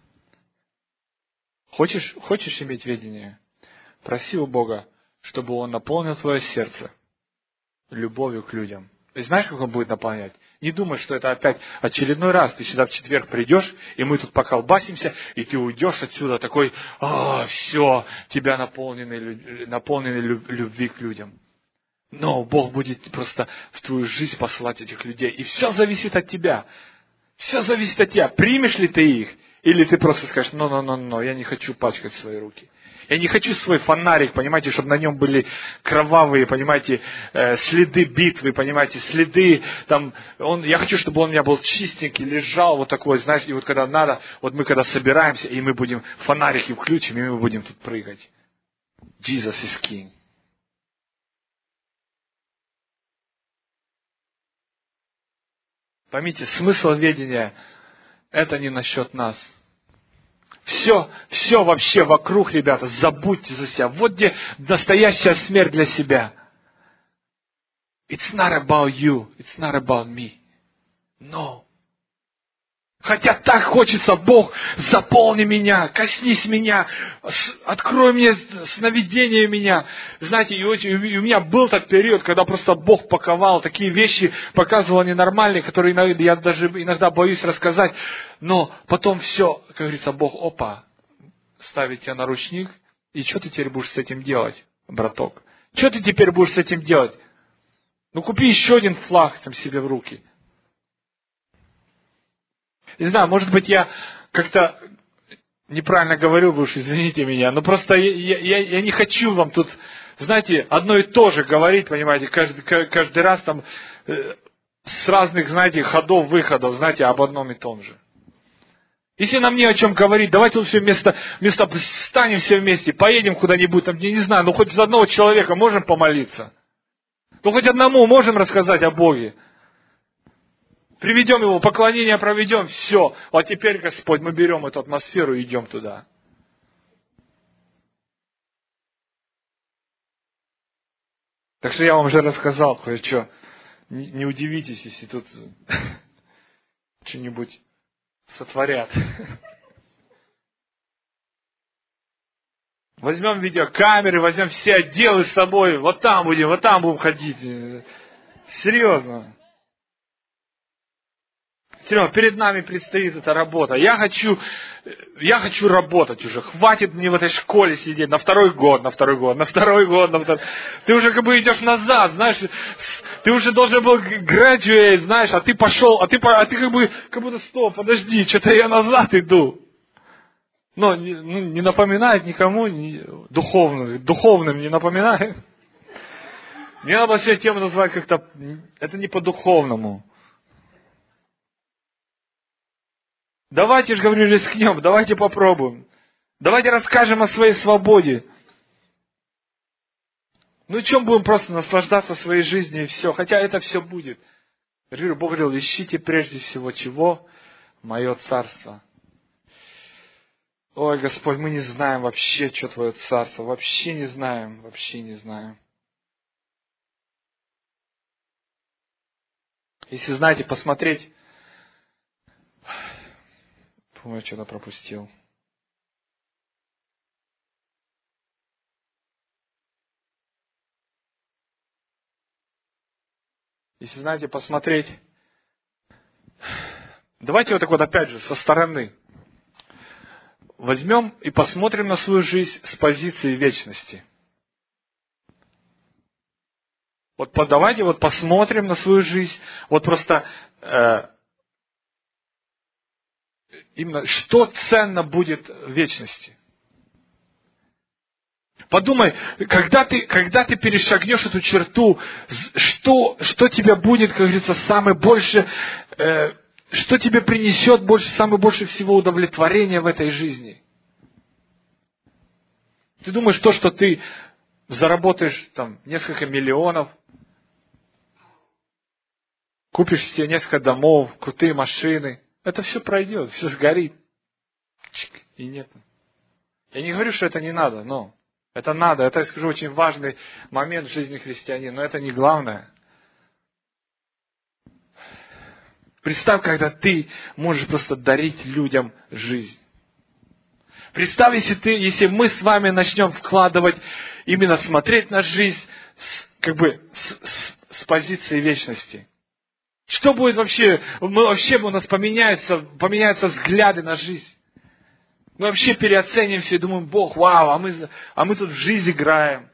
Хочешь, хочешь иметь ведение? Проси у Бога, чтобы Он наполнил твое сердце любовью к людям. И знаешь, как Он будет наполнять? Не думай, что это опять очередной раз. Ты сюда в четверг придешь, и мы тут поколбасимся, и ты уйдешь отсюда такой: а, все, тебя наполнены, наполнены любви к людям. Но Бог будет просто в твою жизнь посылать этих людей. И все зависит от тебя. Все зависит от тебя. Примешь ли ты их? Или ты просто скажешь: ну, ну, ну, ну, я не хочу пачкать свои руки. Я не хочу свой фонарик, понимаете, чтобы на нем были кровавые, понимаете, следы битвы, понимаете, следы там. Он, я хочу, чтобы он у меня был чистенький, лежал вот такой, знаешь, и вот когда надо, вот мы когда собираемся, и мы будем фонарики включим, и мы будем тут прыгать. Jesus is King. Поймите, смысл ведения – это не насчет нас. Все, все вообще вокруг, ребята, забудьте за себя. Вот где настоящая смерть для себя. It's not about you, it's not about me. No. Хотя так хочется, Бог, заполни меня, коснись меня, открой мне сновидение меня. Знаете, и у меня был тот период, когда просто Бог паковал, такие вещи показывал ненормальные, которые я даже иногда боюсь рассказать. Но потом все, как говорится, Бог, опа, ставит тебя на ручник, и что ты теперь будешь с этим делать, браток? Что ты теперь будешь с этим делать? Ну, купи еще один флаг там себе в руки. Не знаю, может быть, я как-то неправильно говорю, вы уж извините меня, но просто я, я, я не хочу вам тут, знаете, одно и то же говорить, понимаете, каждый, каждый раз там с разных, знаете, ходов-выходов, знаете, об одном и том же. Если нам не о чем говорить, давайте лучше вместо, вместо встанем все вместе, поедем куда-нибудь, там, я не знаю, ну хоть за одного человека можем помолиться? Ну хоть одному можем рассказать о Боге? Приведем его, поклонение проведем, все. А теперь, Господь, мы берем эту атмосферу и идем туда. Так что я вам уже рассказал кое-что. Не, не удивитесь, если тут что-нибудь сотворят. Возьмем видеокамеры, возьмем все отделы с собой, вот там будем, вот там будем ходить. Серьезно. Серьезно, перед нами предстоит эта работа. Я хочу, я хочу работать уже. Хватит мне в этой школе сидеть на второй год, на второй год, на второй год, на второй. Ты уже как бы идешь назад, знаешь, ты уже должен был graduate, знаешь, а ты пошел, а ты, а ты как бы, как будто, стоп, подожди, что-то я назад иду. Но не, ну, не напоминает никому, не, духовным, духовным не напоминает. Мне надо все тему назвать как-то, это не по-духовному. Давайте же, говорю, рискнем, давайте попробуем. Давайте расскажем о своей свободе. Ну, чем будем просто наслаждаться своей жизнью и все. Хотя это все будет. Бог говорил, ищите прежде всего чего? Мое царство. Ой, Господь, мы не знаем вообще, что Твое царство. Вообще не знаем, вообще не знаем. Если знаете, посмотреть... Помню, что-то пропустил. Если знаете, посмотреть... Давайте вот так вот опять же, со стороны. Возьмем и посмотрим на свою жизнь с позиции вечности. Вот давайте вот посмотрим на свою жизнь, вот просто э, именно что ценно будет в вечности. Подумай, когда ты, когда ты перешагнешь эту черту, что, что тебе будет, как говорится, самое больше, э, что тебе принесет больше, самое больше всего удовлетворения в этой жизни? Ты думаешь, то, что ты заработаешь там несколько миллионов, купишь себе несколько домов, крутые машины, это все пройдет, все сгорит. И нет. Я не говорю, что это не надо, но это надо. Это, я скажу, очень важный момент в жизни христианина, но это не главное. Представь, когда ты можешь просто дарить людям жизнь. Представь, если, ты, если мы с вами начнем вкладывать, именно смотреть на жизнь с, как бы с, с, с позиции вечности. Что будет вообще? Мы вообще у нас поменяются, поменяются взгляды на жизнь. Мы вообще переоценим все и думаем, Бог, вау, а мы, а мы тут в жизнь играем.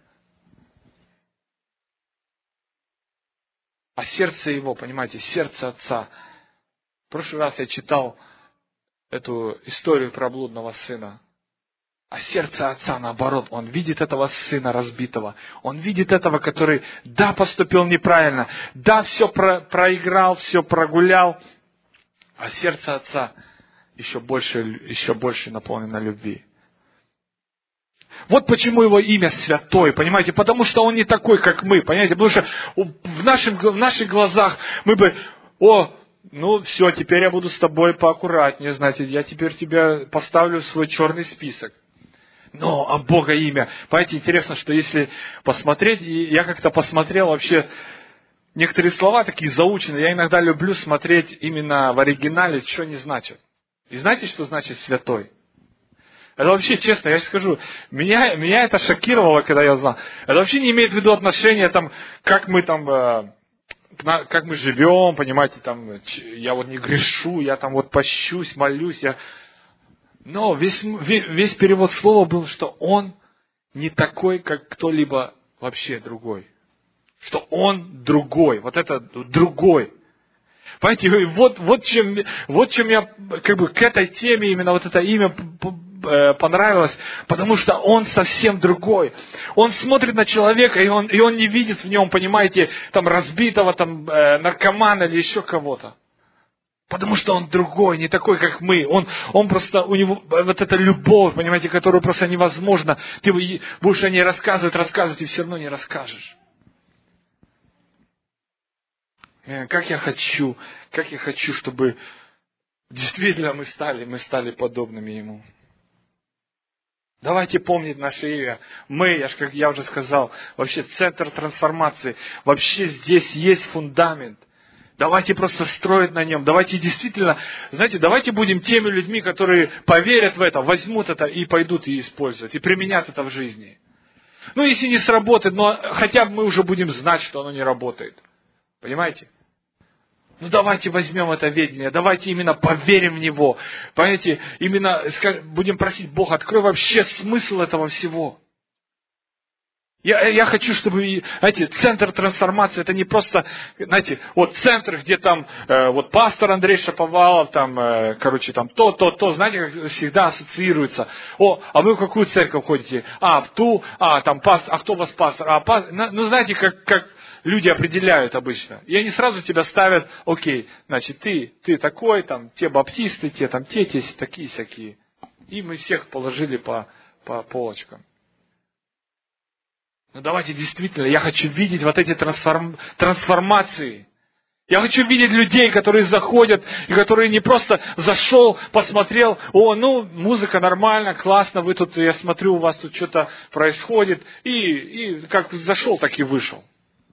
А сердце его, понимаете, сердце Отца. В прошлый раз я читал эту историю про блудного сына. А сердце отца, наоборот, он видит этого сына разбитого. Он видит этого, который, да, поступил неправильно, да, все про, проиграл, все прогулял. А сердце отца еще больше, еще больше наполнено любви. Вот почему его имя Святой, понимаете? Потому что он не такой, как мы, понимаете? Потому что в, нашем, в наших глазах мы бы, о, ну все, теперь я буду с тобой поаккуратнее, знаете, я теперь тебя поставлю в свой черный список. Но, а Бога имя. Понимаете, интересно, что если посмотреть, и я как-то посмотрел вообще некоторые слова такие заученные, я иногда люблю смотреть именно в оригинале, что они значат. И знаете, что значит святой? Это вообще, честно, я скажу, меня, меня это шокировало, когда я узнал. Это вообще не имеет в виду отношения, там, как мы там, э, как мы живем, понимаете, там, я вот не грешу, я там вот пощусь, молюсь, я... Но весь, весь перевод слова был, что он не такой, как кто-либо вообще другой. Что он другой. Вот это другой. Понимаете, вот, вот, чем, вот чем я как бы к этой теме, именно вот это имя понравилось, потому что он совсем другой. Он смотрит на человека, и он, и он не видит в нем, понимаете, там разбитого там, наркомана или еще кого-то. Потому что он другой, не такой, как мы. Он, он просто, у него вот эта любовь, понимаете, которую просто невозможно. Ты будешь о ней рассказывать, рассказывать, и все равно не расскажешь. Как я хочу, как я хочу, чтобы действительно мы стали, мы стали подобными Ему. Давайте помнить наше имя. Мы, я ж, как я уже сказал, вообще центр трансформации. Вообще здесь есть фундамент. Давайте просто строить на нем. Давайте действительно, знаете, давайте будем теми людьми, которые поверят в это, возьмут это и пойдут и используют, и применят это в жизни. Ну, если не сработает, но хотя бы мы уже будем знать, что оно не работает. Понимаете? Ну, давайте возьмем это ведение, давайте именно поверим в него. Понимаете, именно будем просить Бога, открой вообще смысл этого всего. Я, я хочу, чтобы, знаете, центр трансформации, это не просто, знаете, вот центр, где там, э, вот пастор Андрей Шаповалов, там, э, короче, там то, то, то, знаете, как всегда ассоциируется. О, а вы в какую церковь ходите? А, в ту, а, там, пастор, а кто у вас пастор? А, пастор, ну, знаете, как, как люди определяют обычно. И они сразу тебя ставят, окей, значит, ты, ты такой, там, те баптисты, те, там, те, те, такие-сякие. И мы всех положили по, по полочкам. Но давайте действительно, я хочу видеть вот эти трансформ... трансформации. Я хочу видеть людей, которые заходят, и которые не просто зашел, посмотрел, о, ну, музыка нормально, классно, вы тут, я смотрю, у вас тут что-то происходит, и, и как зашел, так и вышел.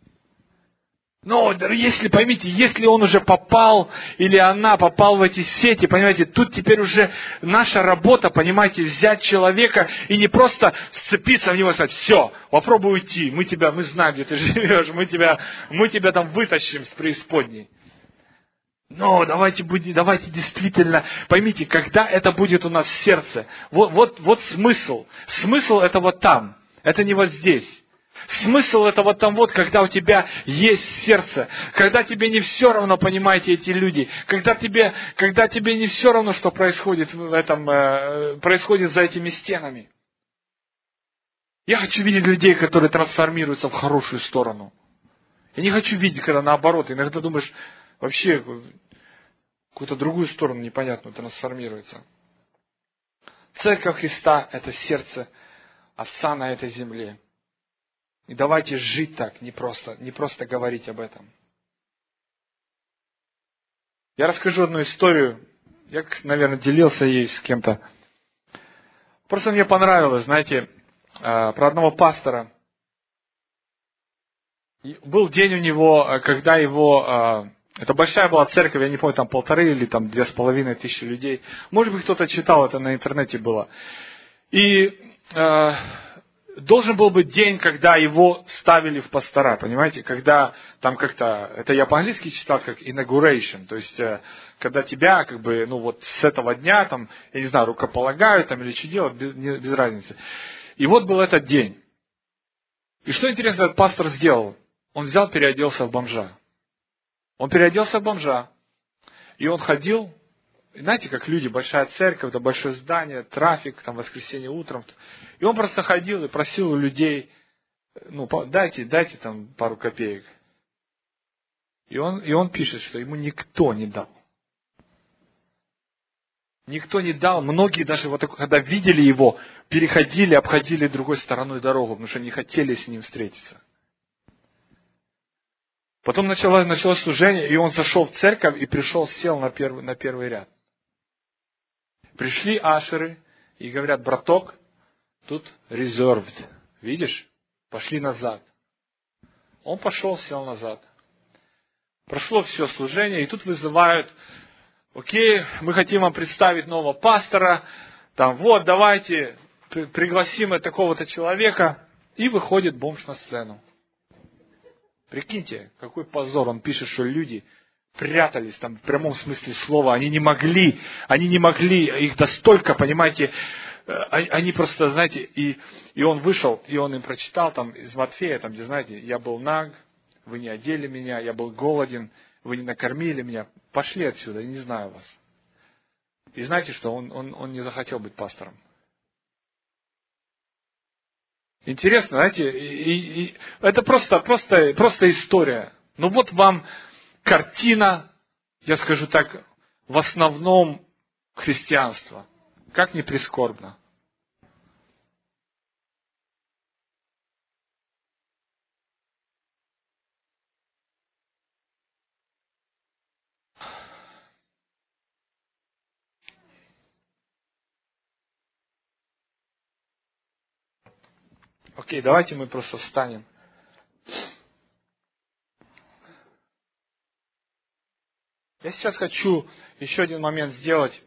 Но если, поймите, если он уже попал, или она попал в эти сети, понимаете, тут теперь уже наша работа, понимаете, взять человека и не просто сцепиться в него и сказать, все, попробуй уйти, мы тебя, мы знаем, где ты живешь, мы тебя, мы тебя там вытащим с преисподней. Но давайте, будем, давайте действительно, поймите, когда это будет у нас в сердце, вот, вот, вот смысл, смысл это вот там, это не вот здесь. Смысл это вот там вот, когда у тебя есть сердце, когда тебе не все равно, понимаете, эти люди, когда тебе, когда тебе не все равно, что происходит в этом, э, происходит за этими стенами. Я хочу видеть людей, которые трансформируются в хорошую сторону. Я не хочу видеть, когда наоборот, иногда думаешь, вообще в какую-то другую сторону непонятную трансформируется. Церковь Христа – это сердце Отца на этой земле. И давайте жить так, не просто, не просто говорить об этом. Я расскажу одну историю. Я, наверное, делился ей с кем-то. Просто мне понравилось, знаете, про одного пастора. Был день у него, когда его... Это большая была церковь, я не помню, там полторы или там две с половиной тысячи людей. Может быть, кто-то читал, это на интернете было. И... Должен был быть день, когда его ставили в пастора, понимаете? Когда там как-то, это я по-английски читал как inauguration, то есть, когда тебя как бы, ну вот с этого дня, там, я не знаю, рукополагают там или что делают, без, без разницы. И вот был этот день. И что интересно, этот пастор сделал? Он взял, переоделся в бомжа. Он переоделся в бомжа. И он ходил знаете, как люди, большая церковь, да большое здание, трафик, там воскресенье утром. И он просто ходил и просил у людей, ну, дайте, дайте там пару копеек. И он, и он пишет, что ему никто не дал. Никто не дал. Многие даже вот когда видели его, переходили, обходили другой стороной дорогу, потому что не хотели с ним встретиться. Потом началось, началось служение, и он зашел в церковь и пришел, сел на первый, на первый ряд. Пришли ашеры и говорят: браток, тут reserved. Видишь? Пошли назад. Он пошел, сел назад. Прошло все служение, и тут вызывают: окей, мы хотим вам представить нового пастора. Там, вот, давайте пригласим такого-то человека. И выходит бомж на сцену. Прикиньте, какой позор. Он пишет, что люди прятались там в прямом смысле слова. Они не могли, они не могли, их настолько, понимаете, они просто, знаете, и, и он вышел, и он им прочитал там из Матфея, там, где, знаете, я был наг, вы не одели меня, я был голоден, вы не накормили меня, пошли отсюда, я не знаю вас. И знаете что, он, он, он не захотел быть пастором. Интересно, знаете, и, и, это просто, просто, просто история. Ну вот вам картина, я скажу так, в основном христианства. Как ни прискорбно. Окей, давайте мы просто встанем. Я сейчас хочу еще один момент сделать.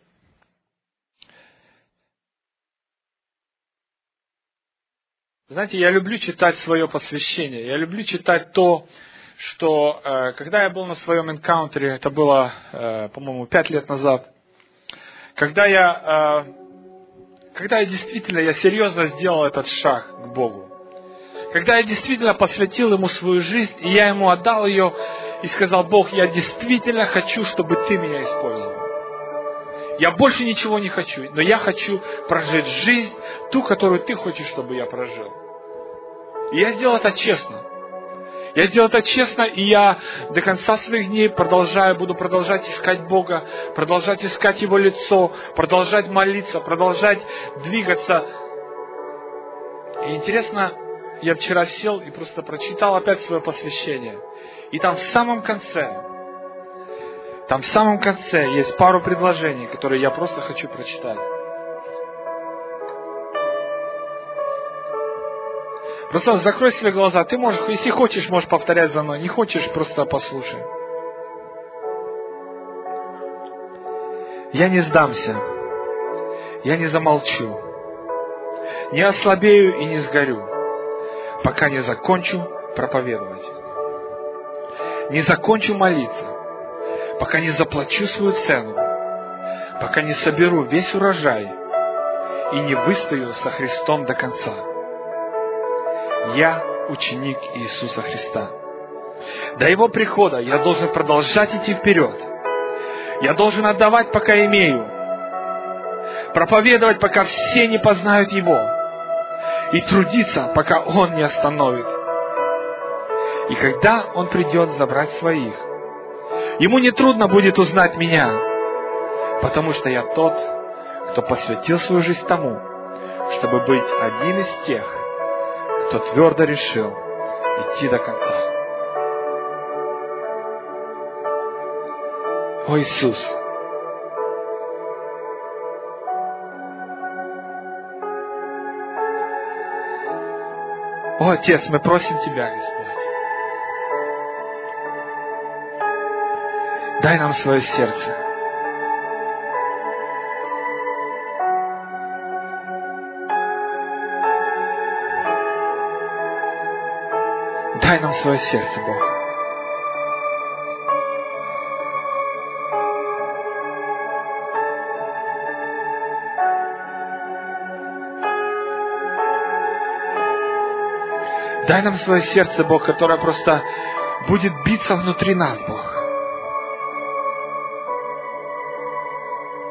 Знаете, я люблю читать свое посвящение. Я люблю читать то, что э, когда я был на своем энкаунтере, это было, э, по-моему, пять лет назад, когда я, э, когда я действительно, я серьезно сделал этот шаг к Богу. Когда я действительно посвятил Ему свою жизнь, и я Ему отдал ее, и сказал: Бог, я действительно хочу, чтобы Ты меня использовал. Я больше ничего не хочу, но я хочу прожить жизнь, ту, которую Ты хочешь, чтобы я прожил. И я сделал это честно. Я сделал это честно, и я до конца своих дней продолжаю, буду продолжать искать Бога, продолжать искать Его лицо, продолжать молиться, продолжать двигаться. И интересно, я вчера сел и просто прочитал опять свое посвящение. И там в самом конце, там в самом конце есть пару предложений, которые я просто хочу прочитать. Просто закрой свои глаза. Ты можешь, если хочешь, можешь повторять за мной. Не хочешь, просто послушай. Я не сдамся. Я не замолчу. Не ослабею и не сгорю, пока не закончу проповедовать. Не закончу молиться, пока не заплачу свою цену, пока не соберу весь урожай и не выстою со Христом до конца. Я ученик Иисуса Христа. До Его прихода я должен продолжать идти вперед. Я должен отдавать, пока имею. Проповедовать, пока все не познают Его. И трудиться, пока Он не остановит. И когда Он придет забрать своих, Ему не трудно будет узнать меня, потому что я тот, кто посвятил свою жизнь тому, чтобы быть одним из тех, кто твердо решил идти до конца. О Иисус! О Отец, мы просим Тебя, Господь, дай нам свое сердце. Дай нам свое сердце, Бог. Дай нам свое сердце, Бог, которое просто будет биться внутри нас, Бог.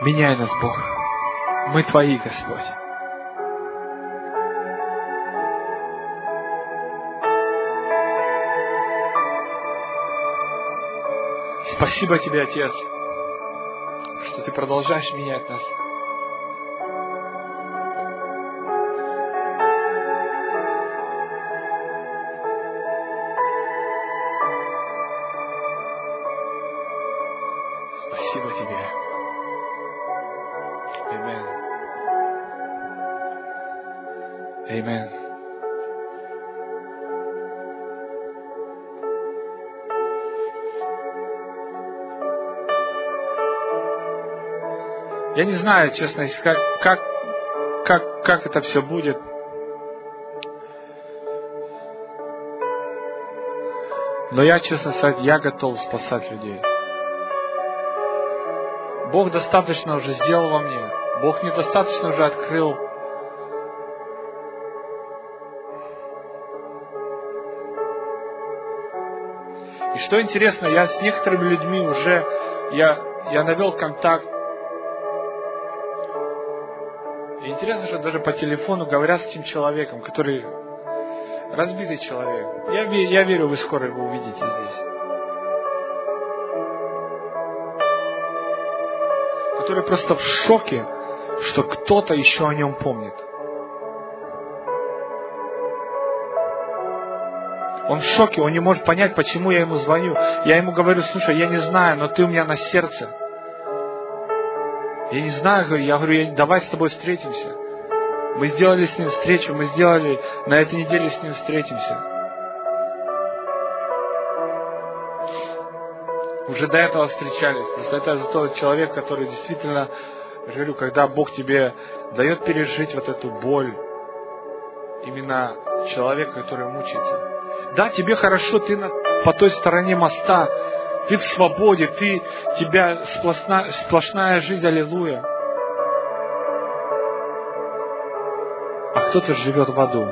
Меняй нас, Бог. Мы Твои, Господь. Спасибо Тебе, Отец, что Ты продолжаешь менять нас. Спасибо Тебе. Аминь. Аминь. Я не знаю, честно, как, как, как, как это все будет. Но я, честно сказать, я готов спасать людей. Бог достаточно уже сделал во мне. Бог недостаточно уже открыл. И что интересно, я с некоторыми людьми уже, я, я навел контакт. И интересно, что даже по телефону говорят с этим человеком, который разбитый человек. Я, я верю, вы скоро его увидите здесь. Который просто в шоке, что кто-то еще о нем помнит. Он в шоке, он не может понять, почему я ему звоню. Я ему говорю: слушай, я не знаю, но ты у меня на сердце. Я не знаю, говорю, я говорю, давай с тобой встретимся. Мы сделали с ним встречу, мы сделали, на этой неделе с ним встретимся. Уже до этого встречались. Просто это тот человек, который действительно, я говорю, когда Бог тебе дает пережить вот эту боль, именно человек, который мучается. Да, тебе хорошо, ты на, по той стороне моста, ты в свободе, ты, тебя сплошная, сплошная жизнь, аллилуйя. А кто-то живет в аду.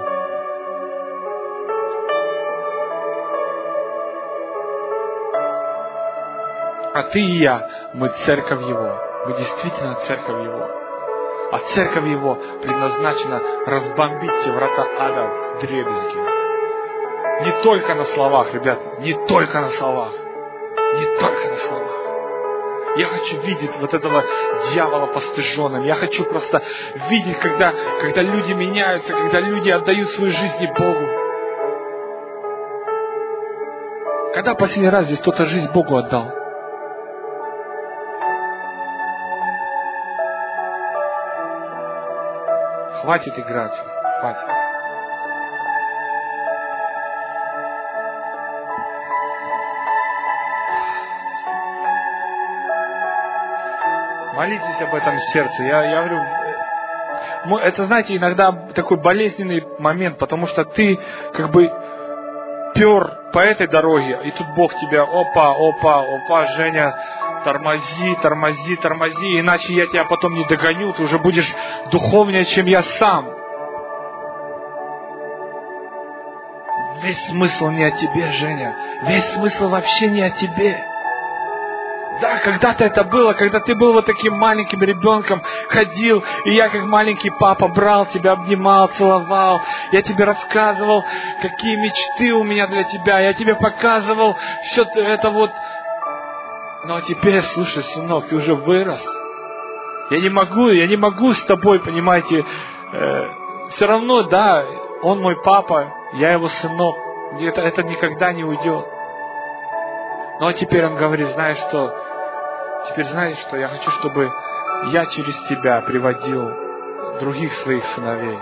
А ты и я, мы церковь Его. Мы действительно церковь Его. А церковь Его предназначена разбомбить те врата ада в дребезги. Не только на словах, ребята, не только на словах. Не только на словах. Я хочу видеть вот этого дьявола постыженным. Я хочу просто видеть, когда, когда люди меняются, когда люди отдают свою жизнь Богу. Когда последний раз здесь кто-то жизнь Богу отдал? Хватит играться. Хватит. Молитесь об этом сердце. Я, я говорю, это, знаете, иногда такой болезненный момент, потому что ты как бы пер по этой дороге, и тут Бог тебя, опа, опа, опа, Женя, тормози, тормози, тормози, иначе я тебя потом не догоню, ты уже будешь духовнее, чем я сам. Весь смысл не о тебе, Женя. Весь смысл вообще не о тебе. Да, когда-то это было, когда ты был вот таким маленьким ребенком, ходил, и я как маленький папа брал тебя, обнимал, целовал. Я тебе рассказывал, какие мечты у меня для тебя. Я тебе показывал все это вот. Но теперь, слушай, сынок, ты уже вырос. Я не могу, я не могу с тобой, понимаете, э, все равно, да, он мой папа, я его сынок. Это, это никогда не уйдет. Но теперь он говорит, знаешь что, теперь знаешь что, я хочу, чтобы я через тебя приводил других своих сыновей.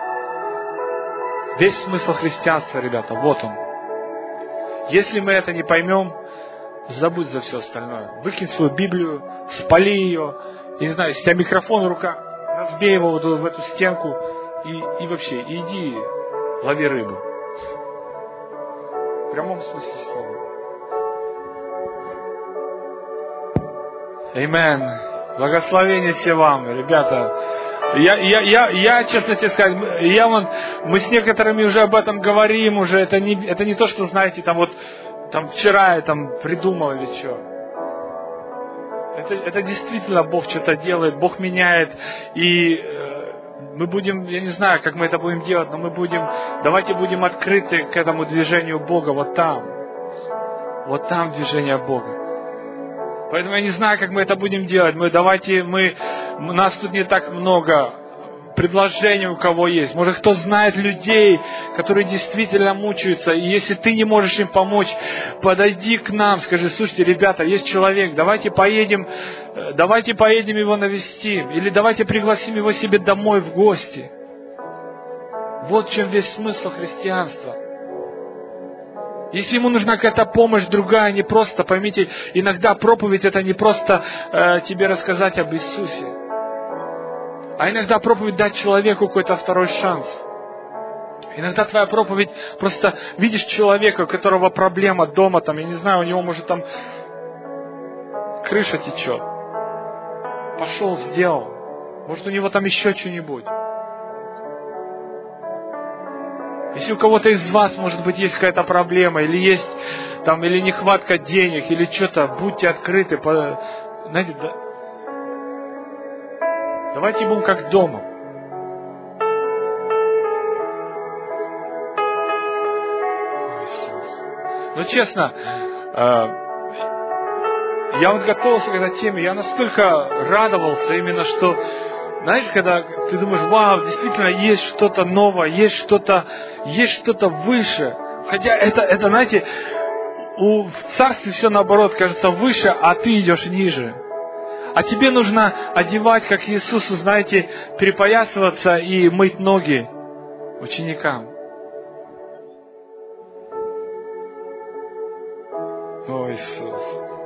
Весь смысл христианства, ребята, вот он. Если мы это не поймем, забудь за все остальное. Выкинь свою Библию, спали ее, я не знаю, если у тебя микрофон в руках, разбей его вот в эту стенку и, и вообще, иди лови рыбу. В прямом смысле слова. Аминь. Благословение все вам, ребята. Я, я, я, я, честно тебе сказать, я вон, мы с некоторыми уже об этом говорим, уже это не, это не то, что, знаете, там вот, там вчера я там придумал или что. Это, это действительно Бог что-то делает, Бог меняет. И э, мы будем, я не знаю, как мы это будем делать, но мы будем, давайте будем открыты к этому движению Бога вот там. Вот там движение Бога. Поэтому я не знаю, как мы это будем делать. Мы давайте, мы, у нас тут не так много предложений, у кого есть. Может, кто знает людей, которые действительно мучаются. И если ты не можешь им помочь, подойди к нам, скажи: слушайте, ребята, есть человек, давайте поедем, давайте поедем его навестим. Или давайте пригласим его себе домой в гости. Вот в чем весь смысл христианства. Если ему нужна какая-то помощь другая, не просто, поймите, иногда проповедь это не просто э, тебе рассказать об Иисусе, а иногда проповедь дать человеку какой-то второй шанс. Иногда твоя проповедь, просто видишь человека, у которого проблема дома, там, я не знаю, у него может там крыша течет. Пошел, сделал. Может, у него там еще что-нибудь. Если у кого-то из вас, может быть, есть какая-то проблема, или есть там, или нехватка денег, или что-то, будьте открыты. По... Знаете, да... давайте будем как дома. О, Иисус. Ну, честно, я вот готовился к этой теме, я настолько радовался именно, что, знаешь, когда ты думаешь: вау, действительно есть что-то новое, есть что-то, есть что-то выше. Хотя это, это, знаете, у, в царстве все наоборот, кажется, выше, а ты идешь ниже. А тебе нужно одевать, как Иисусу, знаете, перепоясываться и мыть ноги ученикам. О, Иисус.